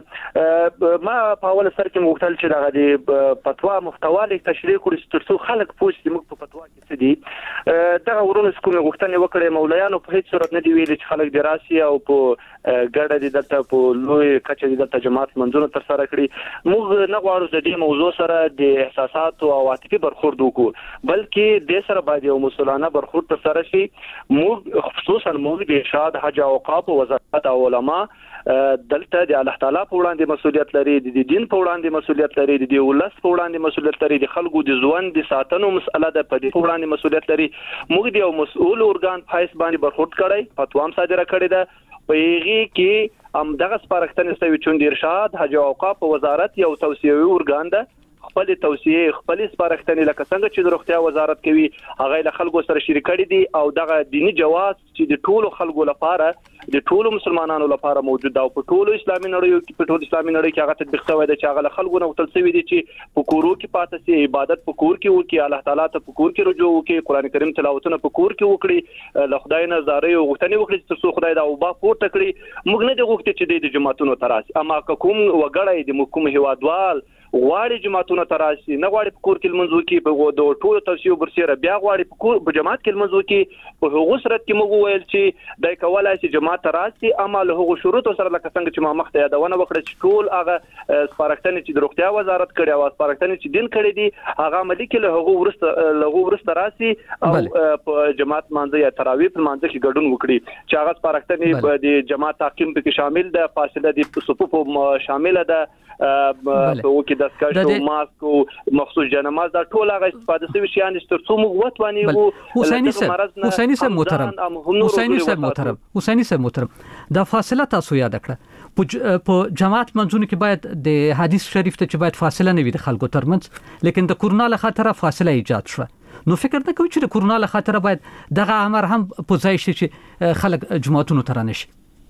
ما په اول سر کې مختل چې دغه د فتوا محتوا لیک تشریح کړی ترڅو خلک پوه شي موږ په فتوا کې څه دي دغه ورونه کوم غوښتنې وکړې مولایانو په هیڅ صورت نه دی ویلي چې خلک د راسي او په ګډه دي دلته په لوی کچه دي دلته جماعت منځونه تر سره کړی موږ نه غواړو د دې موضوع سره د احساسات او عواطفي برخورد وکړو بلکې د سره باید یو مسؤلانه برخورد تر سره شي موږ خصوصا موږ د ارشاد حج او اوقاف او وزارت او علما دلته د الله تعالی په وړاندې مسؤلیت لري د دین په وړاندې مسؤلیت لري د ولس په وړاندې مسؤلیت لري د خلکو د ژوند د ساتنو مسله ده په دې وړاندې مسؤلیت لري موږ د یو مسؤل ارګان فایس باندې برخورد کړی فتوا هم صادره کړې ده په هغه کې هم دغه سپارښتنې شوي چې د ارشاد حج او اوقاف وزارت یو توسيعي ارګان ده خپل توصیه خپل سپارښتنې لکه څنګه چې د روغتیا وزارت کوي هغه له خلکو سره شریک کړي دي او دغه دینی جواز چې د ټولو خلکو لپاره د ټولو مسلمانانو لپاره موجود ده او په ټولو اسلامي نړیو کې په ټولو اسلامي نړۍ کې هغه تطبیق شوی دی چې هغه له خلکو نه وتل شوی دي چې په کورو کې پاتې سي عبادت په کور کې وکړي الله تعالی ته په کور کې رجوع وکړي قران کریم تلاوتونه په کور کې وکړي له خدای نه زارې او غوښتنې وکړي چې تاسو خدای دا او با پورته کړی موږ نه د غوښتي چې د جماعتونو تراسي اما کوم وګړی د حکومت هوادوال غواړي جماعتونو تراسي نه غواړي په کور کې لمنځو کې په د ټولو توسيو برسيره بیا غواړي په کور په جماعت کې لمنځو کې په هغه صورت کې موږ ویل چې دای کولای شي جماعت تراسي اما له هغه شروط سره لکه څنګه چې ما مخته یادونه وکړه چې ټول هغه سپارښتنې چې د روغتیا وزارت کړی او سپارښتنې چې دین کړی دي هغه عملي کې له هغه ورسته له هغه ورسته راسي او په جماعت مانځي یا تراویح په مانځي کې ګډون وکړي چې هغه سپارښتنې د جماعت تعقیم په کې شامل ده فاصله د صفوف شامل ده په وکي د سکاشو ماسک او مخصوص جنماز دا ټول هغه استفاده شوی شیان چې ترڅو موږ وتواني وو حسیني صاحب حسیني صاحب محترم حسیني صاحب محترم حسیني صاحب محترم دا فاصله تاسو یاد کړه په جماعت منځونه کې باید د حدیث شریف ته چې باید فاصله نه وي د خلکو ترمنځ لیکن د کورونا له خاطر فاصله ایجاد شوه نو فکر نه کوم چې د کورونا له خاطر باید دغه امر هم په ځای شي چې خلک جماعتونو ته رانشي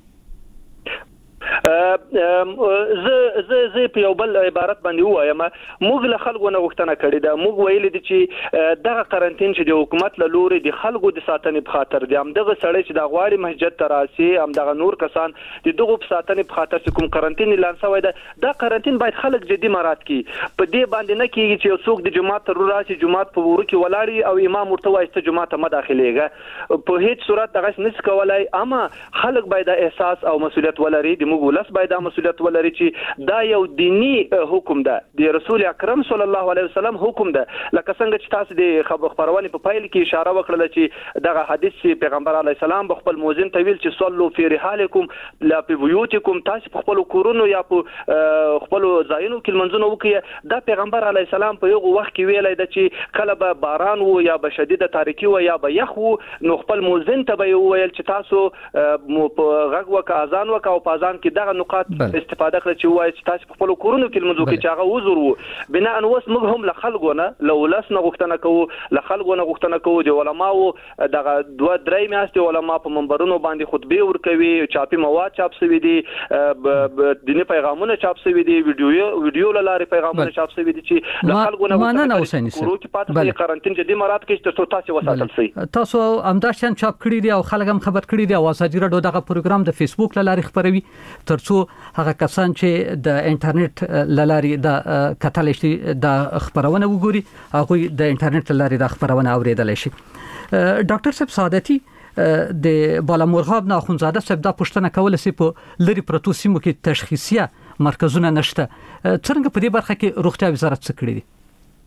زه زه زه په یو بل عبارت باندې وایم موږ له خلکو نه غوښتنه کړې ده موږ ویل دي چې دغه قرنټین چې د حکومت له لوري د خلکو د ساتنې په خاطر دي هم دغه سړی چې د غواړي مسجد ته راسي هم دغه نور کسان د دغه په ساتنې په خاطر چې کوم قرنټین اعلان شوی ده دا قرنټین باید خلک جدي مراعات کړي په دې باندې نه کیږي چې یو څوک د جماعت ته راسي جماعت په ورو کې ولاړی او امام ورته وایي چې جماعت ته مداخلهږي په هیڅ صورت دغه نس کولای اما خلک باید احساس او مسؤلیت ولري د موږ ولس باید مسؤلیت ولري چې دا یو دینی حکم ده د رسول اکرم صلی الله علیه وسلم حکم ده لکه څنګه چې تاسو د خبرونه په پایل کې اشاره وکړه چې دغه حدیث پیغمبر علی السلام په خپل موزین تویل چې صلوا فی رحالکم لا فی بیوتکم تاسو په خپل کورونو یا په خپل ځایونو کې منځونه وکړي دا پیغمبر علی السلام په یو وخت کې ویلای د چې کله به باران وو یا به شدیده تاریکی وو یا به یخ وو نو خپل موزین ته به ویل چې تاسو په غږ وک اذان وک او په اذان کې دا دغه نقاط استفاده کړ چې وایي چې تاسو په خپل کورونو کې لمزو کې چې هغه وزرو بنا ان وس موږ هم له خلکو نه له ولس نه غوښتنه کوو له خلکو نه غوښتنه کوو د علماو دغه دوه درې میاشتې علما په منبرونو باندې خطبه ورکوي چاپی مواد چاپ شوی دي دیني پیغامونه چاپ شوی دي ویډیو ویډیو لاره پیغامونه چاپ شوی دي چې له خلکو نه غوښتنه کوي چې پاتې قرنټین جدي مراد کې چې تاسو وساتل شي تاسو همداشان چاپ کړی دی او خلک هم خبر کړی دی او ازادي راډیو دغه پروګرام د فیسبوک لارې خبروي ترڅو هغه کسان چې د انټرنیټ لارې د کتل شي د خبرونه وګوري هغه د انټرنیټ لارې د خبرونه اوریدل شي ډاکټر صاحب سعادتي د بالامرغاب نه خونزاده صاحب دا پوښتنه کوله چې په لری پروتو سیمو کې تشخیصیه مرکزونه نشته څنګه په دې برخه کې روغتیا وزارت څه کړی دی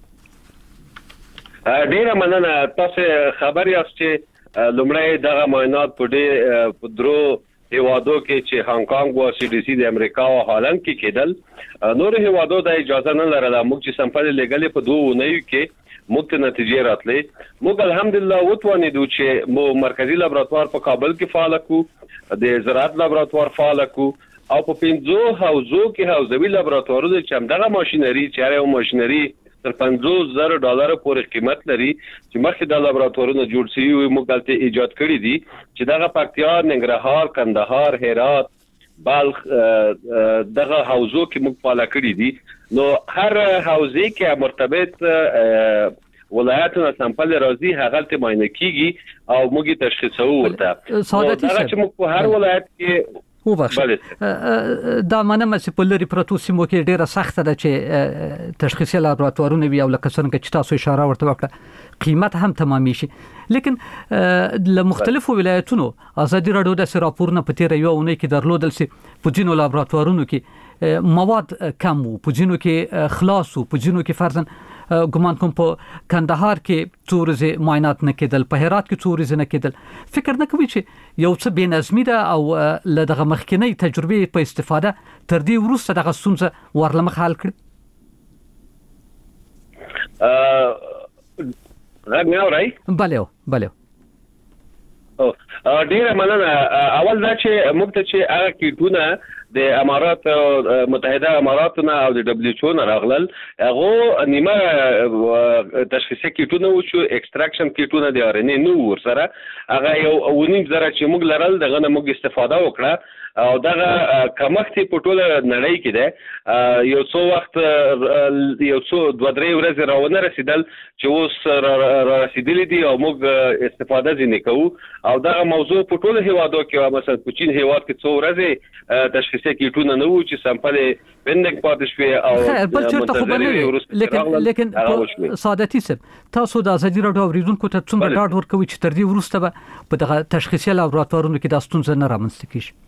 ډیره مننه تاسو خبر یاست چې لومړی دغه معاینات په دې درو هیوادو کې چې هانګ کانګ او سی ډي سي د امریکا او هالند کې کېدل نور هیوادو د اجازه نه لرله موږ چې سمپل لګلې په دوه ونیو کې موږ ته نتیجې راتلې موږ الحمدلله وتوانیدو چې مو مرکزی لابراتوار په کابل کې فعال کړو د زراعت لابراتوار فعال کړو او په پنځو حوزو کې حوزوي لابراتوارونه چې هم دغه ماشينري چې هر یو ماشينري تر پنځوس زره ډالر پورې قیمت لري چې مخکې د لابراتوارونو جوړ شوي وي موږ دلته ایجاد کړی دي چې دغه پکتیا ننګرهار کندهار هرات بلخ دغه حوزو کې موږ فعال کړی دي نو هر حوزې کې مرتبط ولایتونه سمپل راځي هغه ته معاینه کیږي او موږ تشخیصو ورته دا چې موږ په هر ولایت کې وبخښه دا منم چې په لری پروتو سیمو کې ډیره سخته ده چې تشخیصي لابراتوارونه وي او لکه څنګه چې تاسو اشاره ورته وکړه قیمت هم تمامي شي لیکن له مختلفو ولایتونو ازادي راډیو د راپورونه په تیر یو اونۍ کې درلودل سي په جنو لابراتوارونو کې مواد کم وو په جنو کې خلاص وو په جنو کې فرضاً ګمان کوم په کندهار کې څو ورځې معاینات نه کېدل په هرات کې څو ورځې نه کېدل فکر نه کوي چې یو څه بې نظمي ده او له دغه مخکینی تجربې په استفاده تر دې وروسته دغه ستونزه ورلمخ حل کړي ا غږ نه اورئ بله بله او ډیره مننه اول دا چې موږ ته چې هغه کیټونه د امارات متحده اماراتونه او د دبليو ایچ او نه راغلل هغه نیمه تشخیصي کیټونه او شو ایکستراکشن کیټونه د ار ان اے نو ور سره هغه یو ونیم زره چې موږ لرل دغه نه موږ استفاده وکړه او دغه کمښت په ټوله نړۍ کې ده یو څو وخت یو څو دوه درې ورځې راونه رسیدل چې اوس رسیدلې دي او موږ استفاده ځینې کوو او دغه موضوع په ټوله هیوادو کې مثلا په چین هیواد کې څو ورځې تشخیصي کیټونه نه وو چې سمپل پندنګ پاتې شوی او بل چېرته خو بنوي لیکن لیکن سعادتي صاحب تاسو د ازادي راډیو اوریدونکو ته څومره ډاډ ورکوي چې تر دې وروسته به په دغه تشخیصي لابراتوارونو کې د ستونزې نه رامنځته کیږي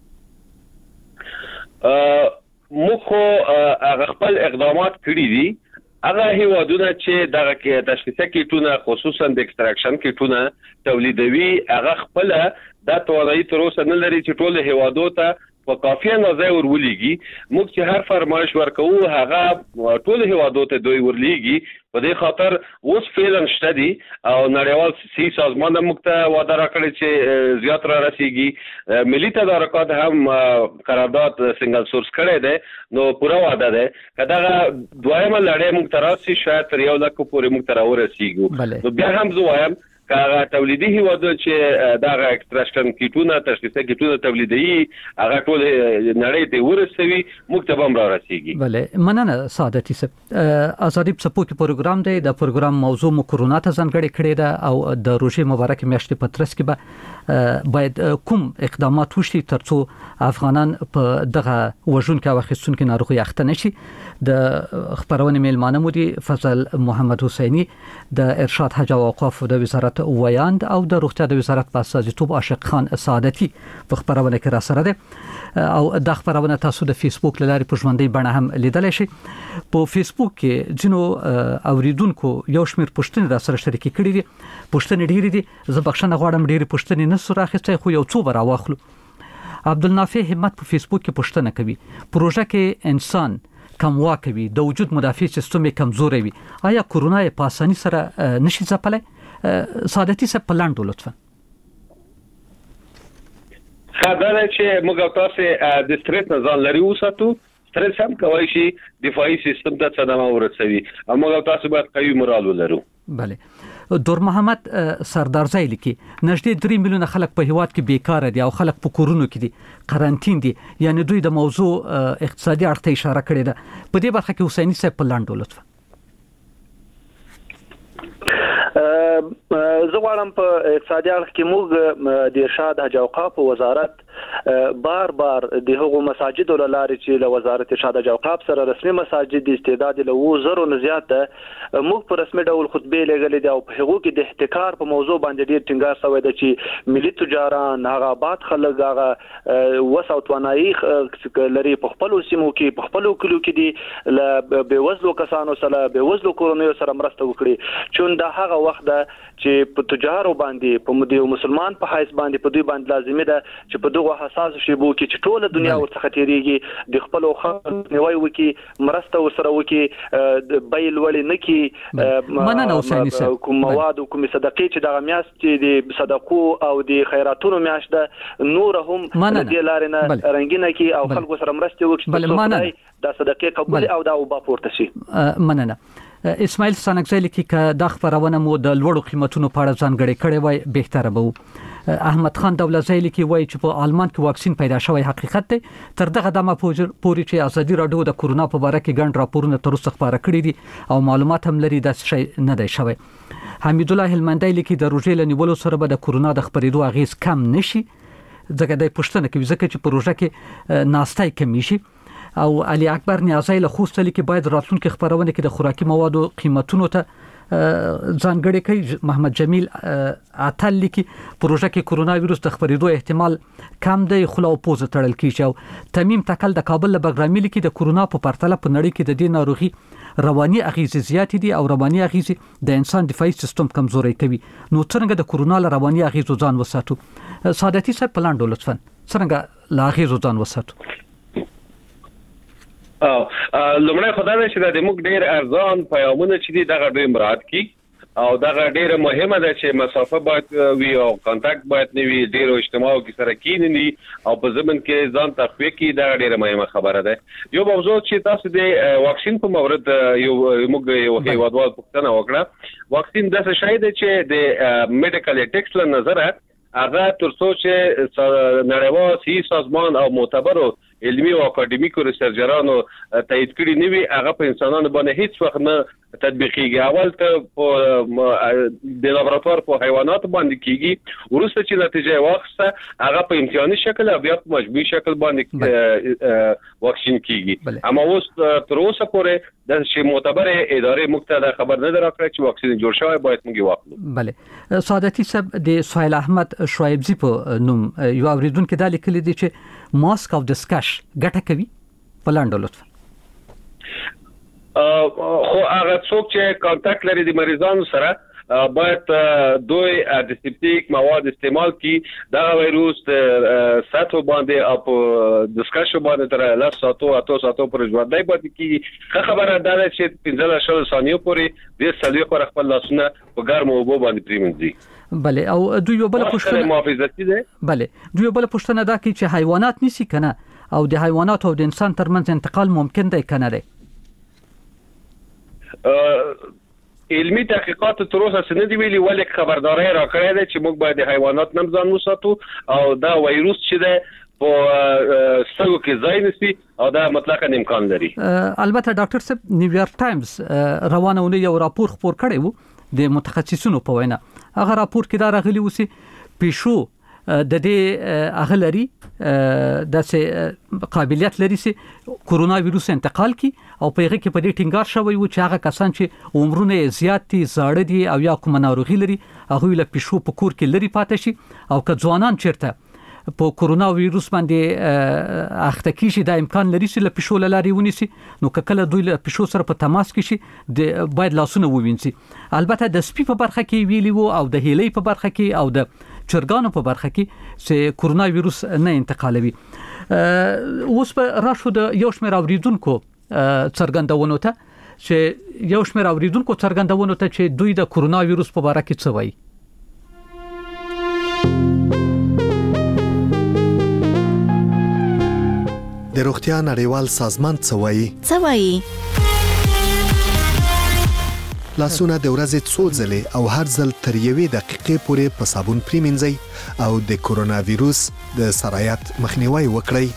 مخو هغه خپل اقدامات کړی دي هغه هیوادونه چې دغه کې تشخیصي کیټونه خصوصا د ایکستراکشن کیټونه تولیدوي هغه خپل د توانایي تر اوسه نه لري چې ټول هیوادو ته په کافي اندازه ورولېږي موږ چې هر فرمایش ورکوو هغه ټول هیوادو ته دوی ورلېږي په دې خاطر اوس فعلا شته دي او نړیوال سي سازمان موږ ته وعده راکړي چې زیات را رسیږي ملي تدارکات هم قرارداد سنگل سورس کړي دي نو پوره وعده ده کدا دویمه لړۍ موږ ته راسي شاید تر یو لک پورې موږ ته ورسیږو نو بیا هم زه وایم کاغه تولیدي هیوادو چې دغه ایکستراکشن کیټونه تشخیصي کیټونه تولیدي هغه ټول نړۍ ته ورسوي موږ ته هم را رسیږي بله مننه سعادتي صاحب ازادي په کې پروګرام دی د پروګرام موضوع مو کورونا ته ځانګړې کړې ده او د روژې مبارک میاشتې په ترڅ کې به باید کوم اقدامات وشي ترڅو افغانان په دغه وژونکو او خصوصي ناروغي اخته نشي د خبرونه میلمانه مو دي فضل محمد حسینی د ارشاد حج او اوقاف د وزارت ویاند او د روغتیا د وزارت په استازیتوب عاشق خان سعادتي په خبرونه کې را سره ده او د خبرونه تاسو د فیسبوک لارې په ژوندۍ بڼه هم لیدل شئ په فیسبوک کې جنو اوریدونکو یو شمیر پوښتنې را سره شریک کړي دي پوښتنې ډېرې دي زه بخښنه غواړم ډېرې پوښتنې نه سره اخیستای خو یو څو به راواخلو عبدالنافع همت په فیسبوک کې پوښتنه کوي پروژه کې انسان کم واکوي د وجود مدافع سیستم کمزوري وي آیا کورونا په اساني سره نشي ځپلای سعادتي صاحب په لاندو لطفا خبره چې موږ تاسو د سټریس نه ځان لري وساتو. سټریس هم کوي چې دفاعي سیستم ته صدمه ورسوي او موږ تاسو باید قوي مورال ولرو. بله دور محمد سردارزی لیکي نږدې درې میلیونه خلک په هیواد کې بیکاره دي او خلک په کورونو کې دي قرنټین دي، یعنی دوی د موضوع اقتصادي اړخ ته اشاره کړې ده. په دې برخه کې حسیني صاحب په لاندو لطفا. زه غواړم په اقتصادي اړخ کې موږ د ارشاد حج اوقاف وزارت بار بار د هغو مساجد لارې چې له وزارت ارشاد حج اوقاف سره رسمي مساجد د استعداد له و زرو نه زیات موږ په رسمي ډول خطبه لګلې دي او په هغو کې د احتکار په موضوع باندې ډیر ټینګار شوی دی چې ملي تجاران هغه آباد خلک هغه وسو توانایي لري په خپل سیمو کې په خپل کلو کې دي له بېوزلو کسانو سره بېوزلو کورنیو سره مرسته وکړي. چون دا هغه وخت ده چې په تجارو باندې په مدي مسلمان په حیث باندې په دوی باندې لازمي ده چې په دغه حساس شیبو کې چې ټول دنیا ورڅخه تیریږي د خپل خلکو نیوي وکي مرسته ورسره وکي بیل ولې نکي مننه حسیني صاحب. کوم مواد او کوم صدقې چې دغه میاشت چې د صدقو او د خیراتونو میاشت ده نور هم د لارې نه رنگینه کی او خلکو سره مرسته وکړي دا صدقې قبول او دا وبا پورته شي. مننه. اسماعیل سانکزی لیکي که دا خبرونه مو د لوړو قیمتونو په اړه ځانګړې کړې وای بهتره به وو. احمد خان دولتزی لیکي وای چې په آلمان کې واکسین پیدا شوی حقیقت دی. تر دغه دمه پورې چې ازادي راډیو د کورونا په اړه کې ګڼ راپورونه تر اوسه خبره کړي دي او معلومات هم لري دا شی نه دی شوی. حمید الله هلمندی لیکي د روژې له نیولو سره به د کورونا د خپرېدو اغیز کم نشي، ځکه د پښتنه کوي ځکه چې په روژه کې ناستای کم شي. او علي اکبر نیازی له خوست لیکي باید راتلونکي خبرونه کې د خوراکي موادو قیمتونو ته ځانګړي کوي. محمد جمیل عتل لیکي پروژه کې کورونا وایروس د خبرېدو احتمال کم دی خو له پوزه تړل کیږي. او تمیم تکل د کابل له بګرامي لیکي د کورونا په پرتله په نړۍ کې د دې ناروغي رواني اغیزې زیات دي او رواني اغیزې د انسان دفاعي سیستم کمزوري کوي. نو څنګه د کورونا له رواني اغیزو ځان وساتو؟ سعادتي صاحب په لاندو لطفا څنګه له اغیزو ځان وساتو؟ او لمړی خدای چې د موږ ډیر ارزان پیغامونه چې دي دغه ډیر مراد کی او دغه ډیره مهمه ده چې مسافه باید وي او کانټاکټ باید نه وي، ډیرو اجتماعو کې سره کینی او په ضمن کې ځان تخفیه کی دا ډیره مهمه خبره ده. یو موضوع چې تاسو د واکسین په مورد یو موږ یو هیوادوال پوښتنه وکړه. واکسین د څه شی دی چې د میډیکل ایتکس له نظره هغه تر څو چې نړیوال صحي سازمان او معتبرو علمي او اکاډمیکو ریسرچرانو تایید کړي نه وي هغه په انسانانو باندې هیڅ وخت نه تطبیقيږي. اول ته په د لابراتوار په حیوانات باندې کیږي، ورسته چې نتیجه واخسته هغه په امتحاني شکل او بیا په مجموعي شکل باندې واکسین کیږي. اما اوس تر اوسه پورې د شي معتبر ادارې مقتدا خبر نه درکړي چې واکسین جوړ شوی باید موږ واخلو. بله سعادتي صاحب د سهیل احمد شعیبزی په نوم یو اوریدونکو د لیکلي دي چې ماسک او دسکش ګټه کوي په لاندو لطفا. خو هغه څوک چې کانټاکټ لري د مریضانو سره باید دوی انټیسپټیک مواد استعمال کی. دا وایروس ساتو باندې او دسکشو باندې تر لاس ساتو اتو ساتو پر ژوندۍ باندې کی خبره ده چې پنځه شل ثانیو پورې د سلیو پر خپل لاسونه په ګرمو اوبو باندې پریمنځي. بله او دوی یو بل پوښتنه محافظتي ده. بله دوی یو بل پوښتنه دا کوي چې حیوانات نسی کنه او د حیوانات او د انسان ترمنځ انتقال ممکن دی کنه دی؟ علمي تحقیقات تر اوسه سند ویلي ولې خبرداري راکړې ده چې موږ باید حیوانات نه ځان وساتو او دا وایروس چې ده په سږو کې ځای نسی او دا مطلقاً امکان لري. البته ډاکټر صاحب نیویارک ټایمز روانه ونه یو راپور خپور کړی وو د متخصصینو په وینا. هغه راپور کې دا راغلی و چې پیشو د دې هغه لري د څه قابلیت لري چې کورونا وایروس انتقال کی او په هغه کې په دې ټینګار شوی و چې هغه کسان چې عمرونه زیات دي زاړه دي او یا کوم ناروغي لري هغه له پیشو په کور کې لري پاتې شي او که ځوانان چیرته په کورونا وایروس باندې اخته کیږي دا امکان لري چې له پیشو لاري ونیسي. نو کله دوی له پیشو سره په تماس کې شي د باید لاسونه ووینځي. البته د سپي په برخه کې ویلی وو او د هیلې په برخه کې او د چرګانو په برخه کې چې کورونا وایروس نه انتقالوي. اوس په راشو د یو شمېر اوریدونکو څرګندونو ته چې یو شمېر اوریدونکو څرګندونو ته چې دوی د کورونا وایروس په اړه کې څه وایي. د روغتیا نړیوال سازمان څه وایي؟ څه وایي؟ لاسونه د ورځې څو ځلې او هر ځل تر یوې دقیقې پورې په صابون پریمنځئ او د کورونا ویروس د سرایت مخنیوي وکړئ.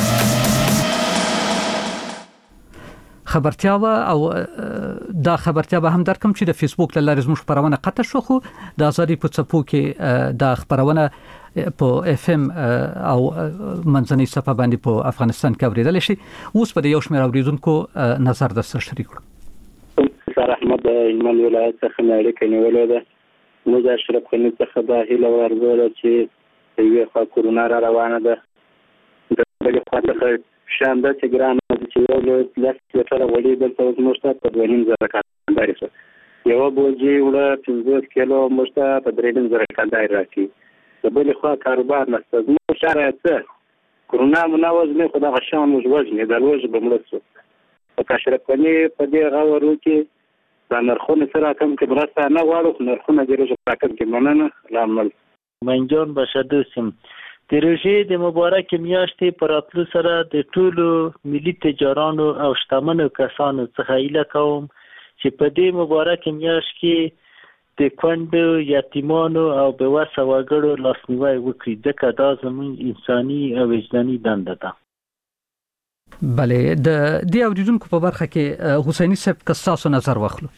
خبرتیا او دا خبرتیا به هم درکم چې د فیسبوک له لارې زموږ خبرونه قطع شو، خو د ازادي په څپو کې د خبرونه په اف ام او منځنۍ صفه باندې په افغانستان کې اوریدل شي. اوس په یو شمېر اوریدونکو نظر د سره شریک کړو. سر احمد ایمان ولایت څخه اړیکه نیولې ده. موږ اشرف خنی څخه د هیله ورزول چې یو خوا کورونا را روانه ده. د بل خوا څخه شانده چې ګرام چې یو لاس لپاره وړي دلته مشته په دویم زره کاندای شي. یو بوجي وړه پنځه کیلو مشته په درېیم زره کاندای راځي. د بل خوا کاروبار نشته. زموږ شرایط کورونا مناوز نه خدای غشان موږ وژنې د لوژ بملسو. په اشرف خنی په دې غوړو کې د نرخونو سره کم کې برسته نه غواړو، نرخونه ډېر ژر کې مننه لامل. منجان بشدوسم د روژې د مبارک میاشتې پر راتلو سره د ټولو ملي تجارانو او شتمنو کسانو څخه هیله کوم چې په دې مبارک میاشت کې د کونډو، یتیمانو او بېوسه وګړو لاسنیوی وکړي، ځکه دا زموږ انساني او وجداني دنده ده. بله، د دې اوریدونکو په برخه کې حسیني صاحب که ستاسو نظر واخلو.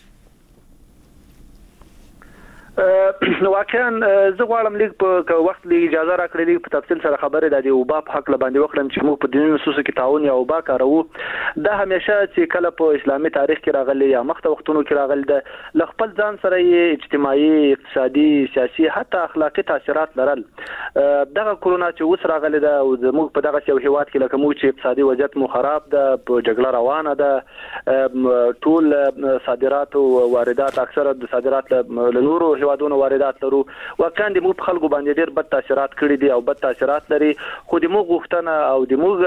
واقعا زه غواړم لیک په وخت لږ اجازه راکړئ لیک په تفصیل سره خبرې د دې وبا په حق باندې وکړم چې موږ په دیني نصوصو کې تعاون یا وبا کارو. دا همیشه چې کله په اسلامي تاریخ کې راغلي یا مخته وختونو کې راغلي د خپل ځان سره یې اجتماعي، اقتصادي، سیاسي حتی اخلاقی تاثیرات لرل. دغه کورونا چې اوس راغلي ده او موږ په دغه یو هیواد کې لکه موږ چې اقتصادي وضعیت مو خراب ده، په جګړه روانه ده، ټول صادرات او واردات اکثره د صادرات له نورو هیوادونو واردات لرو. واقعا د موږ خلکو باندې ډېر بد تاثیرات کړي دي او بد تاثیرات لري. خو د موږ غوښتنه او د موږ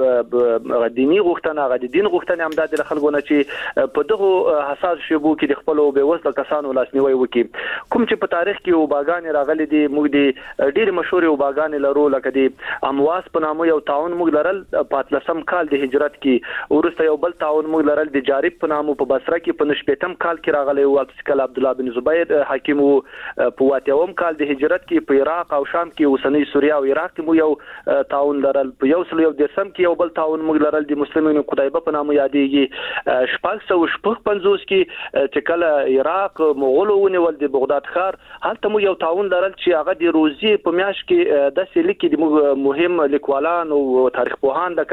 دینی غوښتنه هغه د دین غوښتنه هم د خلکو نه چې په دغه حساس شیبو کې د خپل بېوزله کسانو لاسنیوي وکړي. کوم چې په تاریخ کې وباګانې راغلي دي، موږ د ډېر مشهور وباګانې لرو لکه د امواس په نامه یو تعاون موږ لرل په اتلسم کال د هجرت کې. وروسته یو بل تعاون موږ لرل د جارب په نامه په بصره کې په نشپېتم کال کې راغلی و. عبدالسکل عبدالله بن زبیر حاکم په واتیوم کال د هجرت کې په عراق او شام کې اوسنۍ سوریه او عراق کې مو یو تعاون لرل. په یو سل یو دیسم کې یو بل تعاون موږ لرل د مسلمانانو قدایبه په نامه یادېږي. شپږ سوه شپږ پنځوس کې چې کله عراق مغولو ونیول د بغداد ښار، هلته مو یو تعاون لرل چې هغه د روزي په میاشت کې داسې لیکي د مهم لیکوالان او تاریخ پوهان لکه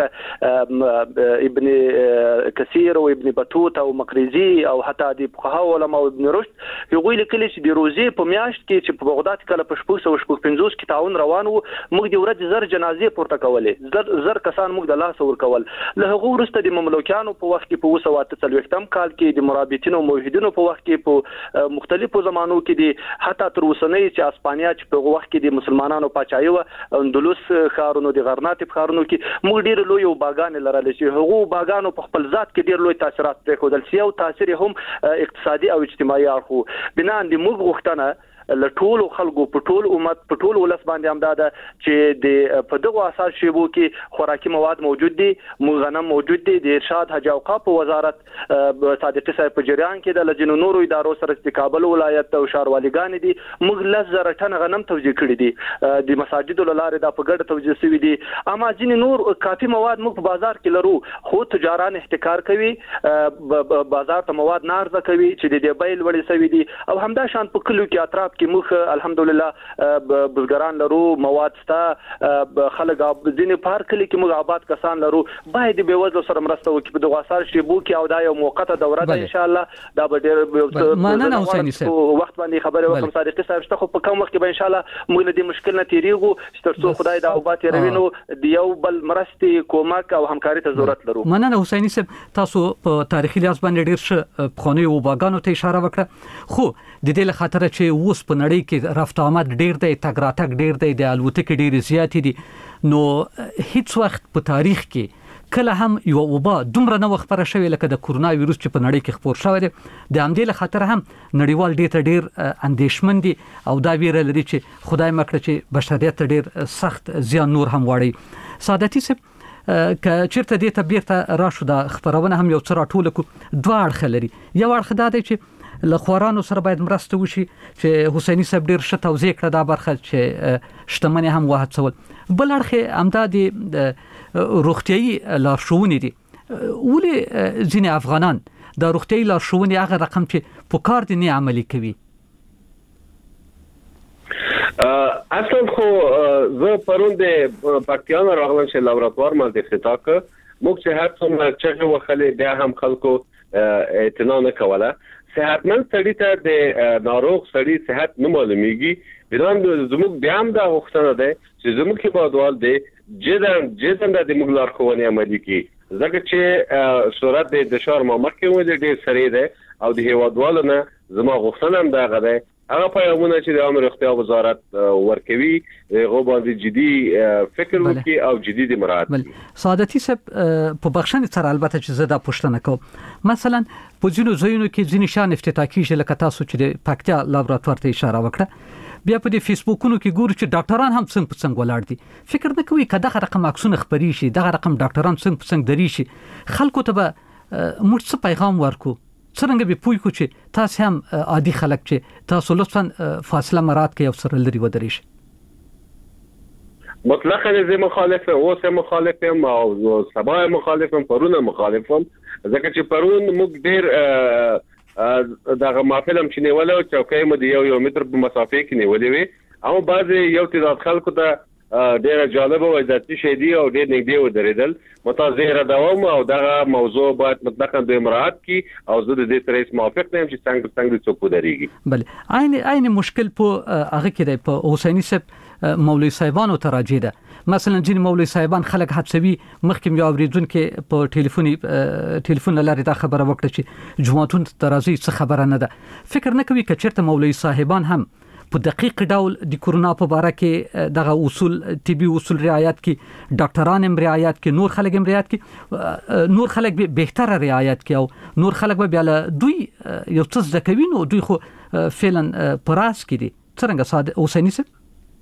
ابن کثیر او ابن بطوطه او مقریزي او حتی د فقهاء علما او ابن رشد هغوی لیکلي چې د روزي په میاشت کې چې په بغداد کې کله په شپږ سوه شپږ پنځوس کې تعاون روان وو، موږ د ورځې زر جنازې پورته کولې، زر زر کسان موږ د لاسه ورکول. له هغو وروسته د مملوکانو په وخت کې په اووه سوه اته څلوېښتم کال کې د مرابطینو او موحدینو په وخت کې په مختلفو زمانو کې د حتی تر اوسنۍ چې اسپانیا چې په وخت کې د مسلمانانو پاچاهي وه، اندلس ښارونو د غرناطف ښارونو کې موږ ډېرې لویې وباګانې لرلې چې هغو وباګانو په خپل ذات کې ډېر لوی تاثیرات پرېښودل چې یو تاثیر هم اقتصادي او اجتماعي اړخ و. بنا د موږ غوښتنه له ټولو خلکو په ټول امت په ټول ولس باندې هم دا ده چې د په دغه اساس شیبو کې خوراکي مواد موجود دي، موږ غنم موجود دي. د ارشاد حج اوقاف په وزارت صادقي صاحب په جریان کې د لجنو نورو ادارو سره د کابل ولایت او ښاروالګانې دي موږ لس زره ټن غنم توزیع کړي دي. د مساجدو له لارې دا په ګډه توزیع شوي دي. اما ځینې نور کافي مواد موږ په بازار کې لرو، خو تجاران احتکار کوي، بازار ته مواد نه عرضه کوي چې د دې بیې لوړې شوي دي. او همدا شان په کلیو کې اطراف کې موږ الحمدلله بزګران لرو، مواد شته، خلک ځینې په هر کلي کې موږ آباد کسان لرو. باید د بېوزلو سره مرسته وکړي په دغه اثار شیبو کې، او دا یو موقته دوره ده ان شاء الله. دا به ډېر مننه حسیني صاحب وخت باندې خبرې وکړم. صادقي صاحب شته خو په کوم وخت کې به ان شاء الله موږ له دې مشکل نه تېرېږو چې تر څو خدای دا اوبه تېروي نو د یو بل مرستې، کومک او همکاري ته ضرورت لرو. مننه حسیني صاحب، تاسو په تاریخي لحاظ باندې ډېر ښه پخوانیو وباګانو ته اشاره وکړه. خو د دې له خاطره چې اوس په نړۍ کې رفت آمد ډېر دی، تګ راتګ ډېر دی، د الوتکې ډېرې زیاتې دي، نو هیڅ وخت په تاریخ کې کله هم یو وبا دومره نه خبره شوې لکه د کورونا ویروس چې په نړۍ کې خپور شوی دی. د همدې له خاطر هم نړیوال دې ته ډېر اندېښمن دي او دا ویره لري چې خدای مکړه چې بشریت ته ډېر سخت زیان نور هم واړي. سعادتي صاحب، ک چیرته دې ته بیرته راشو د خبرونه هم یو څه راټول کو دوه اړخ لري. یو اړخ دا دی چې له خوارانو سره باید مرسته وشي چې حسیني صاحب ډیر ښه توضیح کړه دا برخه چې شتمنۍ هم وهڅول. بل اړخ همدا د روغتيایي لارښوونې دي. ولې ځینې افغانان د روغتيایي لارښوونې هغه رقم چې په کار دي نه عملي کوي؟ اصلا خو زه پرون د پکتیان راغلم چې لابراتوار ما د خطاک موږ چې هر څومره چې وخلې بیا هم خلکو اعتنا نه کوله. صحتمند سړی ته د ناروغ سړی صحت نه معلومیږي. بنان زموږ بیا هم دا غوښتنه ده چې زموږ هیوادوال دي جدن جدن د موږ لارښوونې عملي کړي ځکه چې صورت د شهر مامکه و د ډیر سری ده او د هیوادوالو نه زما غوښتنه هم دا غده هغه پیغامونه چې د امر روغتیا وزارت ورکوي هغه باندې جدي فکر وکړي او جدي د مراعات کړي. سعادتي صاحب په بخښنې سره البته چې زه دا پوښتنه کوم، مثلا په ځینو ځایونو کې ځینې شان افتتاح کیږي لکه تاسو چې د پکتیا لابراتوار ته اشاره وکړه، بیا په دې فیسبوکونو کې ګورو چې ډاکټران هم څنګه په څنګه ولاړ دي. فکر نه کوي کله دغه رقم عکسونه خبري شي دغه رقم ډاکټران څنګه په څنګه دري شي خلکو ته به موږ څه پیغام ورکو څنګه به پوي کو چې تاسو هم عادي خلک چې تاسو لطفا فاصله مراد کې او سره لري ودرې شي. مطلقاً زه مخالف او سه مخالف یم او سبا مخالف یم پرونه مخالف یم ځکه چې پرون موږ ډیر دغه مافلم چې نیولو چوکۍ مو دی یو یو متر په مسافه کې نیولې وي او بعض یو تعداد خلکو ته ډیر جالب او ذاتي شې دی او ډیر نږدې ودرېدل متظاهره دوام او دغه موضوع باید مطلقاً د مراعات کی او زه د دې سره موافق یم چې څنګه څنګه څوک ودرېږي. بله عین عین مشکل په هغه کې دی په حسیني صاحب مولوی صاحبانو ته راځي ده. مثلا جن مولوی صاحبان خلک حدسوي مخکې یو اوریدونکو په ټلیفوني ټلیفون لاره دا خبره وکړه چې جمعتون ترازی څه خبره نه ده. فکر نه کوي چې چیرته مولوی صاحبان هم په دقیق ډول د کورونا په اړه کې دغه اصول طبي اصول رعایت کی ډاکټران هم رعایت کی نور خلک هم رعایت کی نور خلک به بهتره رعایت کی او نور خلک به بیا دوی یو څه ځکوي نو دوی خو فعلا پراس کی دي څنګه ساده حسیني صاحب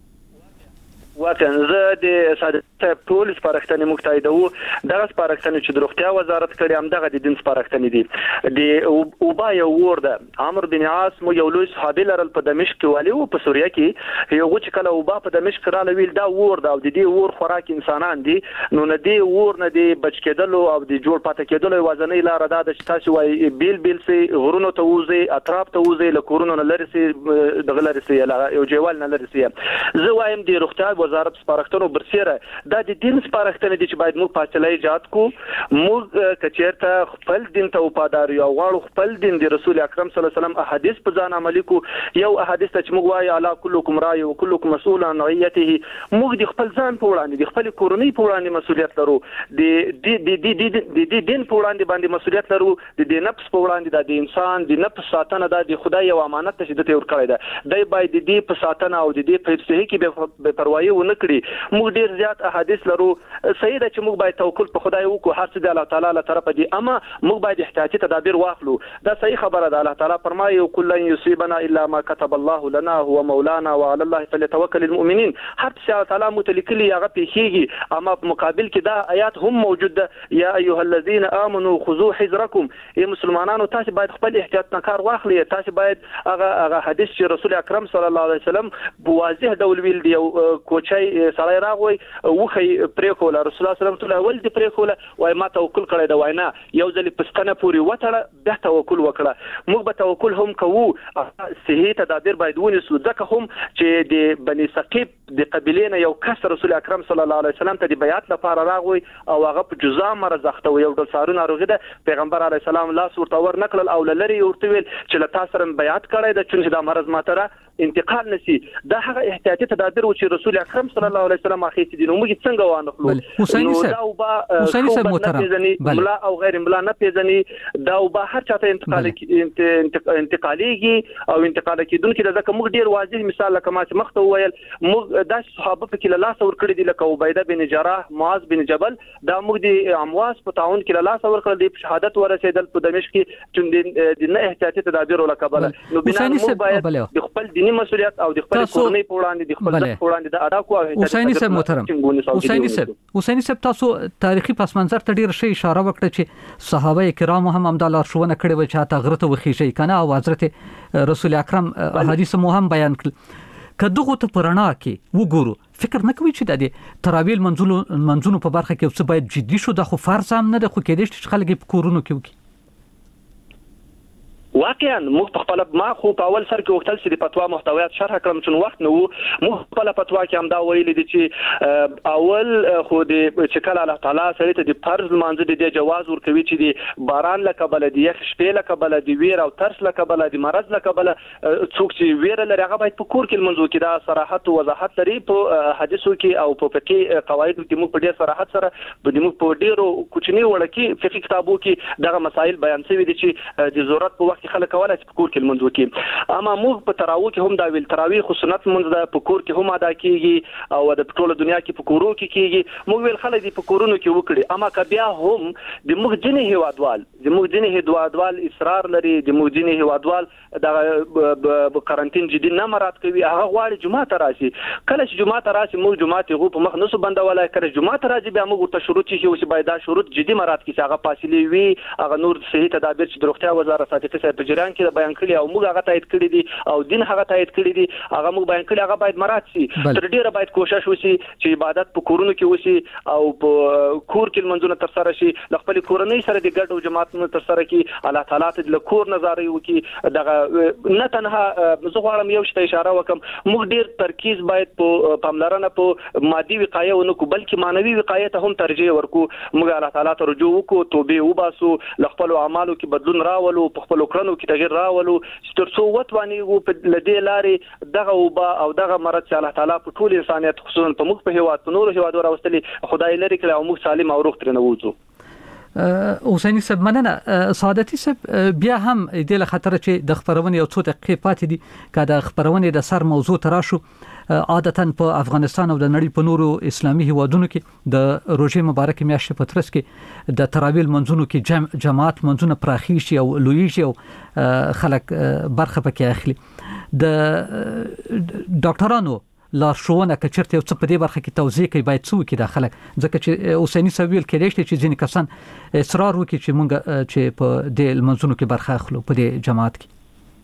واقعا زه د ساده ټول سپارښتنې مختایدو دغه سپارښتنې چې د روغتیا وزارت کړي هم دغه د دین سپارښتنې دي. د اوبا یو ورده عمرو بن عاص مو یو لوی صحابي لرل په دمشق کې والی او په سوریه کې یو چې کله اوبا په دمشق را لویل دا ورده او د دې ور خوراک انسانان دي نو نه دی ور نه دی بچ کېدل او د جوړ پاتې کېدل وازنې لار ده چې تاسو وای بیل بیل سي غرونو ته وځي اطراف ته وځي له کورونو نه لري سي دغه لري سي یو جوال نه لري سي. زه وایم د روغتیا وزارت سپارښتنو برسیره دا د دین سپارښتنې دي چې باید موږ فاصله ایجاد کو موږ کچېرته خپل دین ته وفادار یو غواړو خپل دین د رسول اکرم صلی الله علیه وسلم احادیث په ځان عملي کو یو احادیث چې موږ وایو الا کلکم راعی او کلکم مسئول عن رعیته موږ د خپل ځان په وړاندې د خپل کورنۍ په وړاندې مسؤلیت لرو د د د د دین په وړاندې باندې مسؤلیت لرو د د نفس په وړاندې د انسان د نفس ساتنه د خدای یو امانت ته د تور کړی ده دی باید د دې په ساتنه او د دې په صحیح کې به پروايي ونه کړي. موږ ډیر زیات احادیث لرو صحیح ده چې موږ باید توکل په خدای وکړو هر څه د الله تعالی له طرفه دي اما موږ باید احتیاطي تدابیر واخلو دا صحیح خبره ده. الله تعالی فرمایي کل یصيبنا الا ما كتب الله لنا هو مولانا وعلى الله فليتوكل المؤمنين هر څه الله تعالی متلکلی هغه پیخیږي اما په مقابل کې دا آیات هم موجود ده یا ایها الذين امنوا خذوا حذركم ای مسلمانانو تاسو باید خپل احتیاط نه کار واخلئ تاسو باید هغه هغه حدیث چې رسول اکرم صلی الله علیه وسلم په واضح ډول ویل دی کوچای سړی راغوي وخی پریکوله رسول الله صلی الله علیه وسلم ول دي پریکوله وای ما توکل کړی دا وای نه یو ځل پستنه پوری وټړه به توکل وکړه موږ به توکل هم کوو صحیح تدابیر باید ونیسو ځکه هم چې د بني ثقيف د قبیلې نه یو کس رسول اکرم صلی الله علیه وسلم ته د بیعت لپاره راغوي او هغه په جزا مرز اخته یو ډول سارونه ناروغي ده پیغمبر علیه السلام لاس ورته ور نکړل او لری ورته ویل چې له تاسو سره بیعت کړی د چې دا مرز ماته انتقال نشي دا هغه احتیاطي تدابیر چې رسول اکرم صلی الله علیه وسلم اخیستي دي نو موږ څنګه وانخلو حسیني صاحب حسیني صاحب محترم ملا او غیر ملا نه پیژني دا او به هر چاته انتقال انتقاليږي او انتقال کیدونکو د ځکه موږ ډیر واضح مثال لکه ما چې مخته ویل موږ د صحابه په کې له لاس ور کړی دي لکه عبیده بن جراح معاذ بن جبل دا موږ د امواس په تعاون کې له لاس ور کړل دي شهادت ورسېدل په دمشق کې چې د نه احتیاطي تدابیر ولکبل نو بنا موږ باید د خپل دینی مسؤلیت او د خپل کورنۍ په وړاندې د خپل ځان په وړاندې د ادا کوو. حسیني صاحب محترم، حسیني صاحب حسیني صاحب تاسو تاریخي پس منظر ته ډیر شي اشاره وکړه چې صحابه کرام هم هم د لارښوونه کړې و چې تا غره ته وخیږي کنه او حضرت رسول اکرم حدیث مو هم بیان کړ. کدوغه ته پرانا کې وګورو فکر نه کوي چې د تراویل منځونو منځونو په برخه کې څه باید جدي شو د خو فرض هم نه د خو کېدې چې خلک په کورونو کې وکړي. واقعا موږ په خپل ما خو په اول سر کې وختل چې د فتوا محتویات شرح کړم چې وخت نو موږ په خپل فتوا کې هم دا ویل دي چې اول خو د چې کله الله تعالی سره ته د فرض منځ د جواز ورکوي چې د باران لکه بل د یخ شپې لکه بل د ویر او ترس لکه بل د مرض لکه بل څوک چې ویر لري هغه باید په کور کې منځو کې دا صراحت او وضاحت لري په حدیثو کې او په فقهي قواعدو کې موږ په ډېر صراحت سره د موږ په ډېرو کوچنی وړ کې فقهي کتابو کې دغه مسائل بیان شوي دي چې د ضرورت په وخت خلک کولای چې په کور کې منځ وکړي. اما موږ په تراویح کې هم دا ویل تراویح خو سنت منځ ده په کور کې هم ادا کیږي او د ټوله دنیا کې په کورو کې کیږي. موږ ویل خلک دې په کورونو کې وکړي. اما که بیا هم د موږ ځینې هیوادوال د موږ ځینې هیوادوال اصرار لري د موږ ځینې هیوادوال د کارانتین جدي نه مراد کوي هغه غواړي جمعه ته راشي. کله چې جمعه ته راشي موږ جمعه ته په مخ نسو بندولای کړي. جمعه ته راځي بیا موږ ته شروط چې باید دا شروط جدي مراد کړي هغه فاصله وي هغه نور صحیح تدابیر چې د روغتیا وزارت صادقي صاحب په جریان کې بیان کړی او موږ هغه تایید کړی دي او دین هغه تایید کړی دي هغه موږ بیان کړی هغه باید مراد شي. تر ډیره باید کوشش وشي چې عبادت په کورونو کې وشي او په کور کې منځونه تر سره شي د خپل کورنۍ سره د ګډو جماعتونو تر سره کې الله تعالی ته د کور نظارې وکي. دغه نه تنها زه غواړم یو شته اشاره وکم موږ ډیر ترکیز باید په پاملرنه په مادي وقایه ونه کو بلکې مانوي وقایه ته هم ترجیح ورکو. موږ الله تعالی ته رجوع وکړو توبه وباسو ل خپل اعمالو کې بدلون راولو په خپل کړنو کې تغیر راولو تر څو وتواني وو په لدې لارې دغه وبا او دغه مرض چې الله تعالی په ټول انسانيت خصوصا په موږ په هیواد په نور هیواد راوستلي خدای لري کړه او موږ سالم او روغ تر نه وځو. حسیني صاحب مننه. سعادتي صاحب بیا هم د له خطر چې د خبرونې یو څو دقیقې پاتې دي که د خبرونې د سر موضوع تراشو عادتاً په افغانستان او د نړۍ په نورو اسلامي هیوادونو کې د روژې مبارک میاشتې په ترڅ کې د تراویل منځونو کې جمع جماعت منځونه پراخي شي او لوی شي او خلک برخه پکې اخلي. د ډاکټرانو لارښوونه که چېرته یو څه په دې برخه کې توضیح کوي باید څه وکړي دا خلک ځکه چې حسیني صاحب ویل کېدای شي چې ځینې کسان اصرار وکړي چې موږ چې په دې لمونځونو کې برخه اخلو په دې جماعت کې.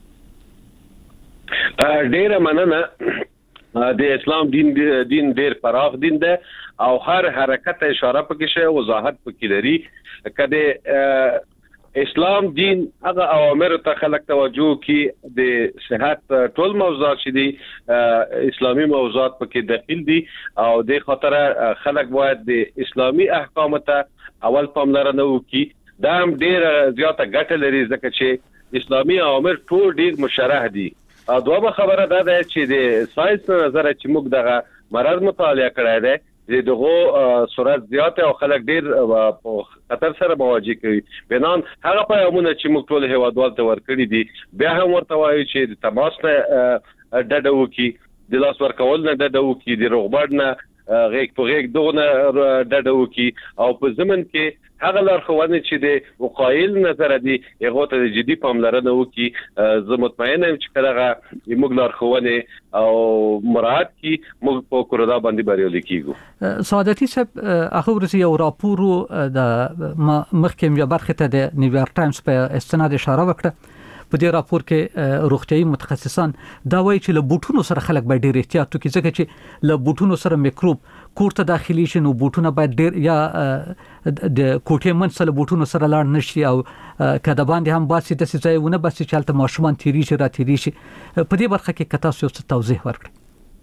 ډیره مننه. د اسلام دین دین ډیر پراخ دین ده او هر حرکت اشاره پکې شي وضاحت پکې لري. کله اسلام دین هغه اوامر ته خلک توجه کی د صحت ټول موضوعات چې دي اسلامي موضوعات پکې داخل دي او د خاطر خلک باید د اسلامي احکام ته اول پاملرنه وکړي. دا هم ډیر زیاته ګټه لري ځکه چې اسلامي اوامر ټول ډیر مشرح دي. دوه خبره دا ده چې د ساينس نظر چې موږ دغه مرض مطالعه کړی دی دغه سرعت زیاته او خلک ډیر په خطر سره مواجه کوي. بنان هغه پیغامونه چې موږ ټول هیوادوال ته ورکړي دي بیا هم ورته وایي چې د تماس نه ډډه وکړي د لاس ورکول نه ډډه وکړي د روغبړ نه غیږ په غیږ دغه ډډه وکړي او په ضمن کې هغه لارښوونې چې د وقایل نظر دي هغه ته جدي پاملرنه وکړي. زه مطمئن یم چې کله موږ لارښوونې او مراعات کی موږ په کورونا باندې بریالي کیږو. سعادتي صاحب هغه ورځ یو راپور د مخکې یو برخه ته د نیویارک ټایمز په استناد اشاره وکړه. په دې راپور کې روغتيایي متخصصان دا وایي چې له بوټونو سره خلک باید ډېر احتیاط وکړي ځکه چې له بوټونو سره میکروب کور ته داخلي شي نو بوټونه باید ډېر یا د کوټې منځ له بوټونو سره لاړ نشي او کله باندې هم باسي د ځایونه باسي چې البته ماشومان تیری شي را تیری شي. په دې برخه کې کتا څه توضیح ورکړي.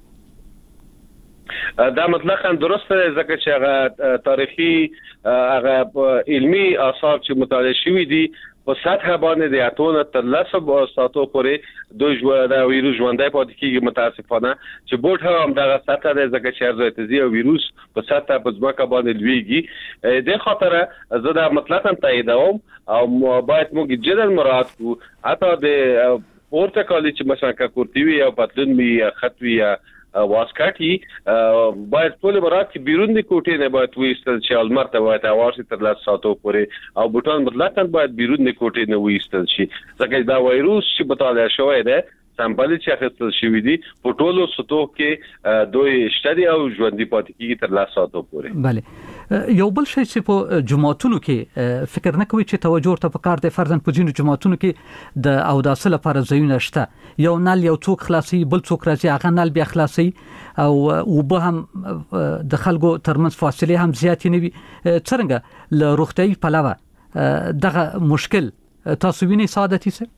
دا مطلقاً درسته ځکه چې هغه تاریخي هغه علمي آثار چې مطالعه شوي دي په سطح باندې د اتونه تر لسو ساتو پورې دوی ژوند او ویروس ژوندۍ پاتې کیږي. متاسفانه چې بوټ هم دغه سطح د ځکه چې ارزوتزي او ویروس په سطح په ځمکه باندې لویږي. د خاطر زه دا مطلقاً تاییدوم او باید موږ جدي مراعات کوو. حتی د پورته کالی چې مثلا کورتیوي او پتلون می خطوي واسکټي باید ټول مراد کې بیرون د کوټې نه باید وېستل شي المر ته باید اواسي تر لاسه ساتو پورې او بوټان مطلقاً باید بیرون د کوټې نه وېستل شي ځکه دا وایروس چې مطالعه شوی دی سامپل چې اخیستل شوی دي په ټولو سطحو کې دوی شتدي او ژوندۍ پاتې کیږي تر لس ساعتو پورې. بله یو بل شی چې په جماعتونو کې فکر نه کوي چې توجه ورته پکار دی، فرضاً په ځینو جماعتونو کې د اوداسه لپاره ځایونه شته، یو نل یو څوک خلاصي بل څوک راځي هغه نل بیا خلاصي او وبه هم د خلکو ترمنځ فاصله هم زیاتې نه وي. څنګه له روغتیايي پلوه دغه مشکل تاسو وینئ سعادتي صاحب؟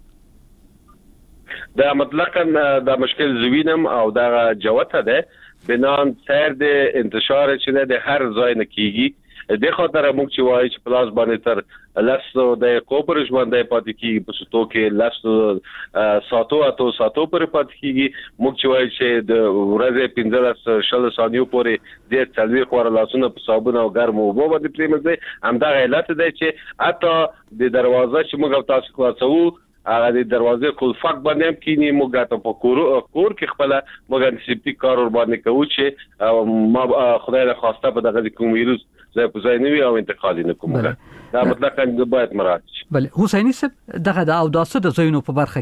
دا مطلقاً دا مشکل زوینم او دا جوته ده بنان سیر د انتشار چې د هر ځای نه کیږي د خاطر موږ چې وایي چې پلاس باندې تر لاسو د کوپر ژوندۍ پاتې کیږي په ستو کې لاسو ساتو اتو ساتو پر پاتې کیږي. موږ چې وایي چې د ورځې پنځه شل ثانیو پورې د څلوي خور لاسونه په صابون او ګرم اوبو باندې پریمځي. همدا علت ده چې اته د دروازه چې موږ تاسو خلاصو هغه د دروازې قلفک باندې هم کینی موږ ته په کور کور کې خپل موږ انټیسپټیک کار ور باندې کوو چې ما خدای له خواسته په دغه کوم ویروس زه په ځای نه وي او انتقال نه کوم. دا مطلق ان باید مراعات شي. بله حسیني صاحب دغه د اوداسه د زینو په برخه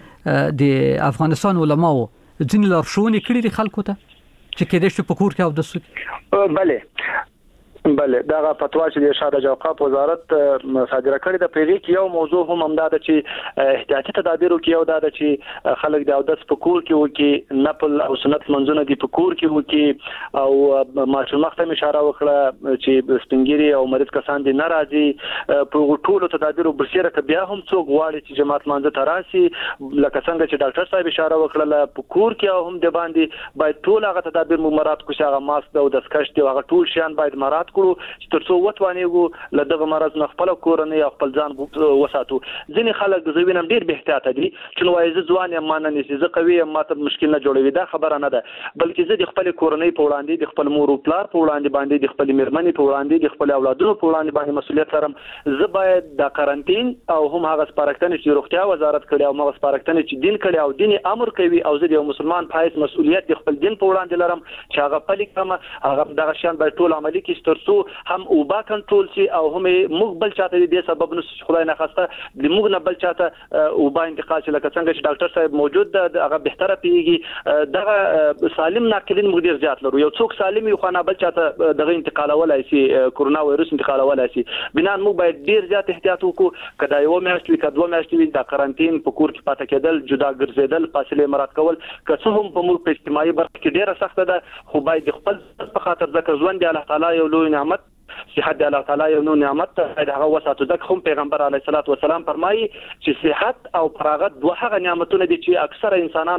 کې د افغانستان علماو ځین لارښوونې کړې دي خلکو ته چې کېدې شي په کور کې اوداسه کوي؟ بله بله دا فتوا چې د ارشاد او اوقاف وزارت صادره کړې ده په دې کې یو موضوع هم همدا ده چې احتیاطي تدابیرو کې یو دا ده چې خلک د اودس په کور کې وکړي، نفل او سنت منځونه دي په کور کې وکړي او ماشوم مخته اشاره وکړه چې سپینګری او مریض کسان دي ناراضي په ټولو تدابیرو برسره ک بیا هم څوک غواړي چې جماعت منځ ته راشي لکه څنګه چې ډاکټر صاحب اشاره وکړه په کور کې هم د باندې باید ټول هغه تدابیر مراعات کړي، هغه ماسک او د سکشت او هغه ټول شیان باید مراعات چې ترڅو وټوانېږو له دغه مرض نه خپل کورنۍ او خپل ځان وساتو. ځینې خلک زوینم ډیر به احتیاط دي چې نو وایي ځوان یم مان نه سي زه قوي یم ماته مشکل نه جوړوي. دا خبره نه ده، بلکې زه د خپل کورنۍ په وړاندې د خپل مور او پلار په وړاندې باندې د خپل میرمنې په وړاندې د خپل اولادونو په وړاندې باندې مسؤلیت لرم. زه باید د قرنټین او هم هغه سپارښتنې چې روغتیا وزارت کړی او هغه سپارښتنې چې دین کړی او دین امر کوي او زه د مسلمان پایس مسؤلیت د خپل دین په وړاندې لرم چې هغه پلي کړم. هغه دغه شان باید ټول عملي کړي ترڅو هم اوبا کنټرول شي او هم موږ بل چاته دې سبب نو خدای نه خواسته د موږ نه بل چاته اوبا انتقال شي لکه څنګه چې ډاکټر صاحب موجود ده هغه بهتره پیږي. دغه سالم ناقلین موږ ډیر زیات لرو، یو څوک سالم یو خو نه بل چاته دغه انتقالولای شي کورونا وایروس انتقالولای شي. بنا موږ باید ډیر زیات احتیاط وکړو. کدا یو میاشت وي کدا دوه میاشتې وي د قرنټین په کور کې پاتې کېدل، جدا ګرځېدل، فاصله مراعات کول که څه هم په موږ په اجتماعي برخه کې ډیره سخته ده خو باید خپل په خاطر ځکه ژوند دی الله تعالی یو لوی نعمت صحت الله تعالی یو نوې نعمت ته هغه وساتو. دغه هم پیغمبر علیه الصلاۃ والسلام فرمایي چې صحت او فراغت دوه هغه نعمتونه دي چې اکثره انسانان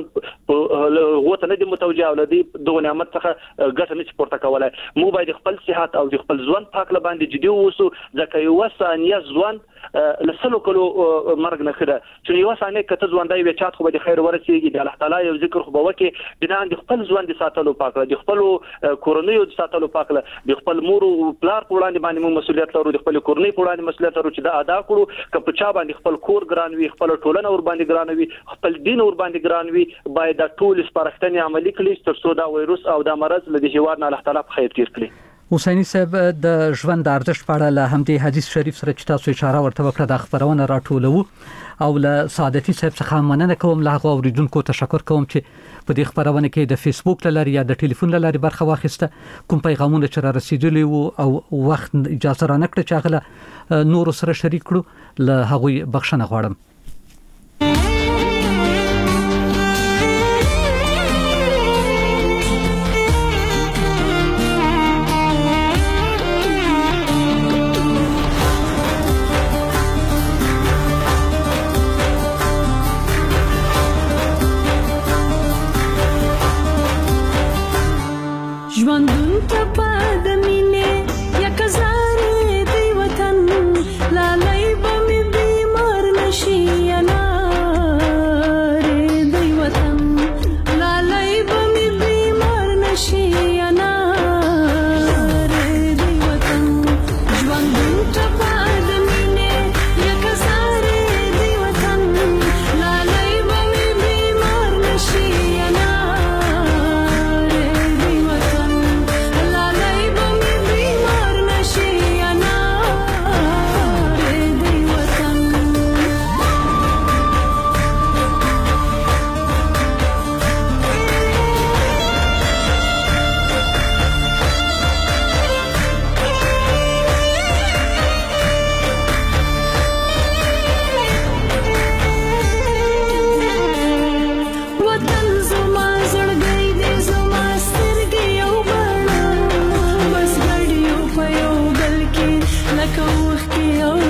غوته نه دي متوجه او لدی دغه نعمت څخه ګټه نه پورته کولای. مو باید خپل صحت او خپل ژوند پاک لباندې جدي ووسو ځکه یو ثانیه ژوند لسلو کلو مرګ نه خده چې یو ثانیه کته ژوندای وي چات خو به خیر ورسیږي د الله تعالی یو ذکر خو به وکي بنا د خپل ژوند ساتلو پاک د خپل کورنۍ ساتلو پاک د خپل مور او پلار په وړاندې باندې موږ مسؤلیت لرو، د خپل کورنۍ په وړاندې مسؤلیت لرو چې دا ادا کړو. که په چا باندې خپل کور ګران وي، خپل ټولنه ور باندې ګران وي، خپل دین ور باندې ګران وي، باید د ټول سپارښتنې عملي کړي ترڅو دا وایروس او دا مرض له دې هیواد نه الله تعالی په خیر تیر کړي. حسیني صاحب د ژوند د ارزښت په اړه له همدې حدیث شریف سره چې تاسو اشاره ورته وکړه د خبرونه راټولو او له سعادتي صاحب څخه مننه کوم، له هغه اوریدونکو تشکر کوم چې په دې خبرونه کې د فیسبوک لاري یا د ټلیفون لاري برخه واخیسته. کوم پیغامونه چې را رسیدلی وو او وخت اجازه را نکړه چې هغه نور سره شریک کړو، له هغوی بخښنه غواړم. ژوندون ته په د مینې یک زارې دی وطن لالی به مې بیمار نشي لکه اوښکې او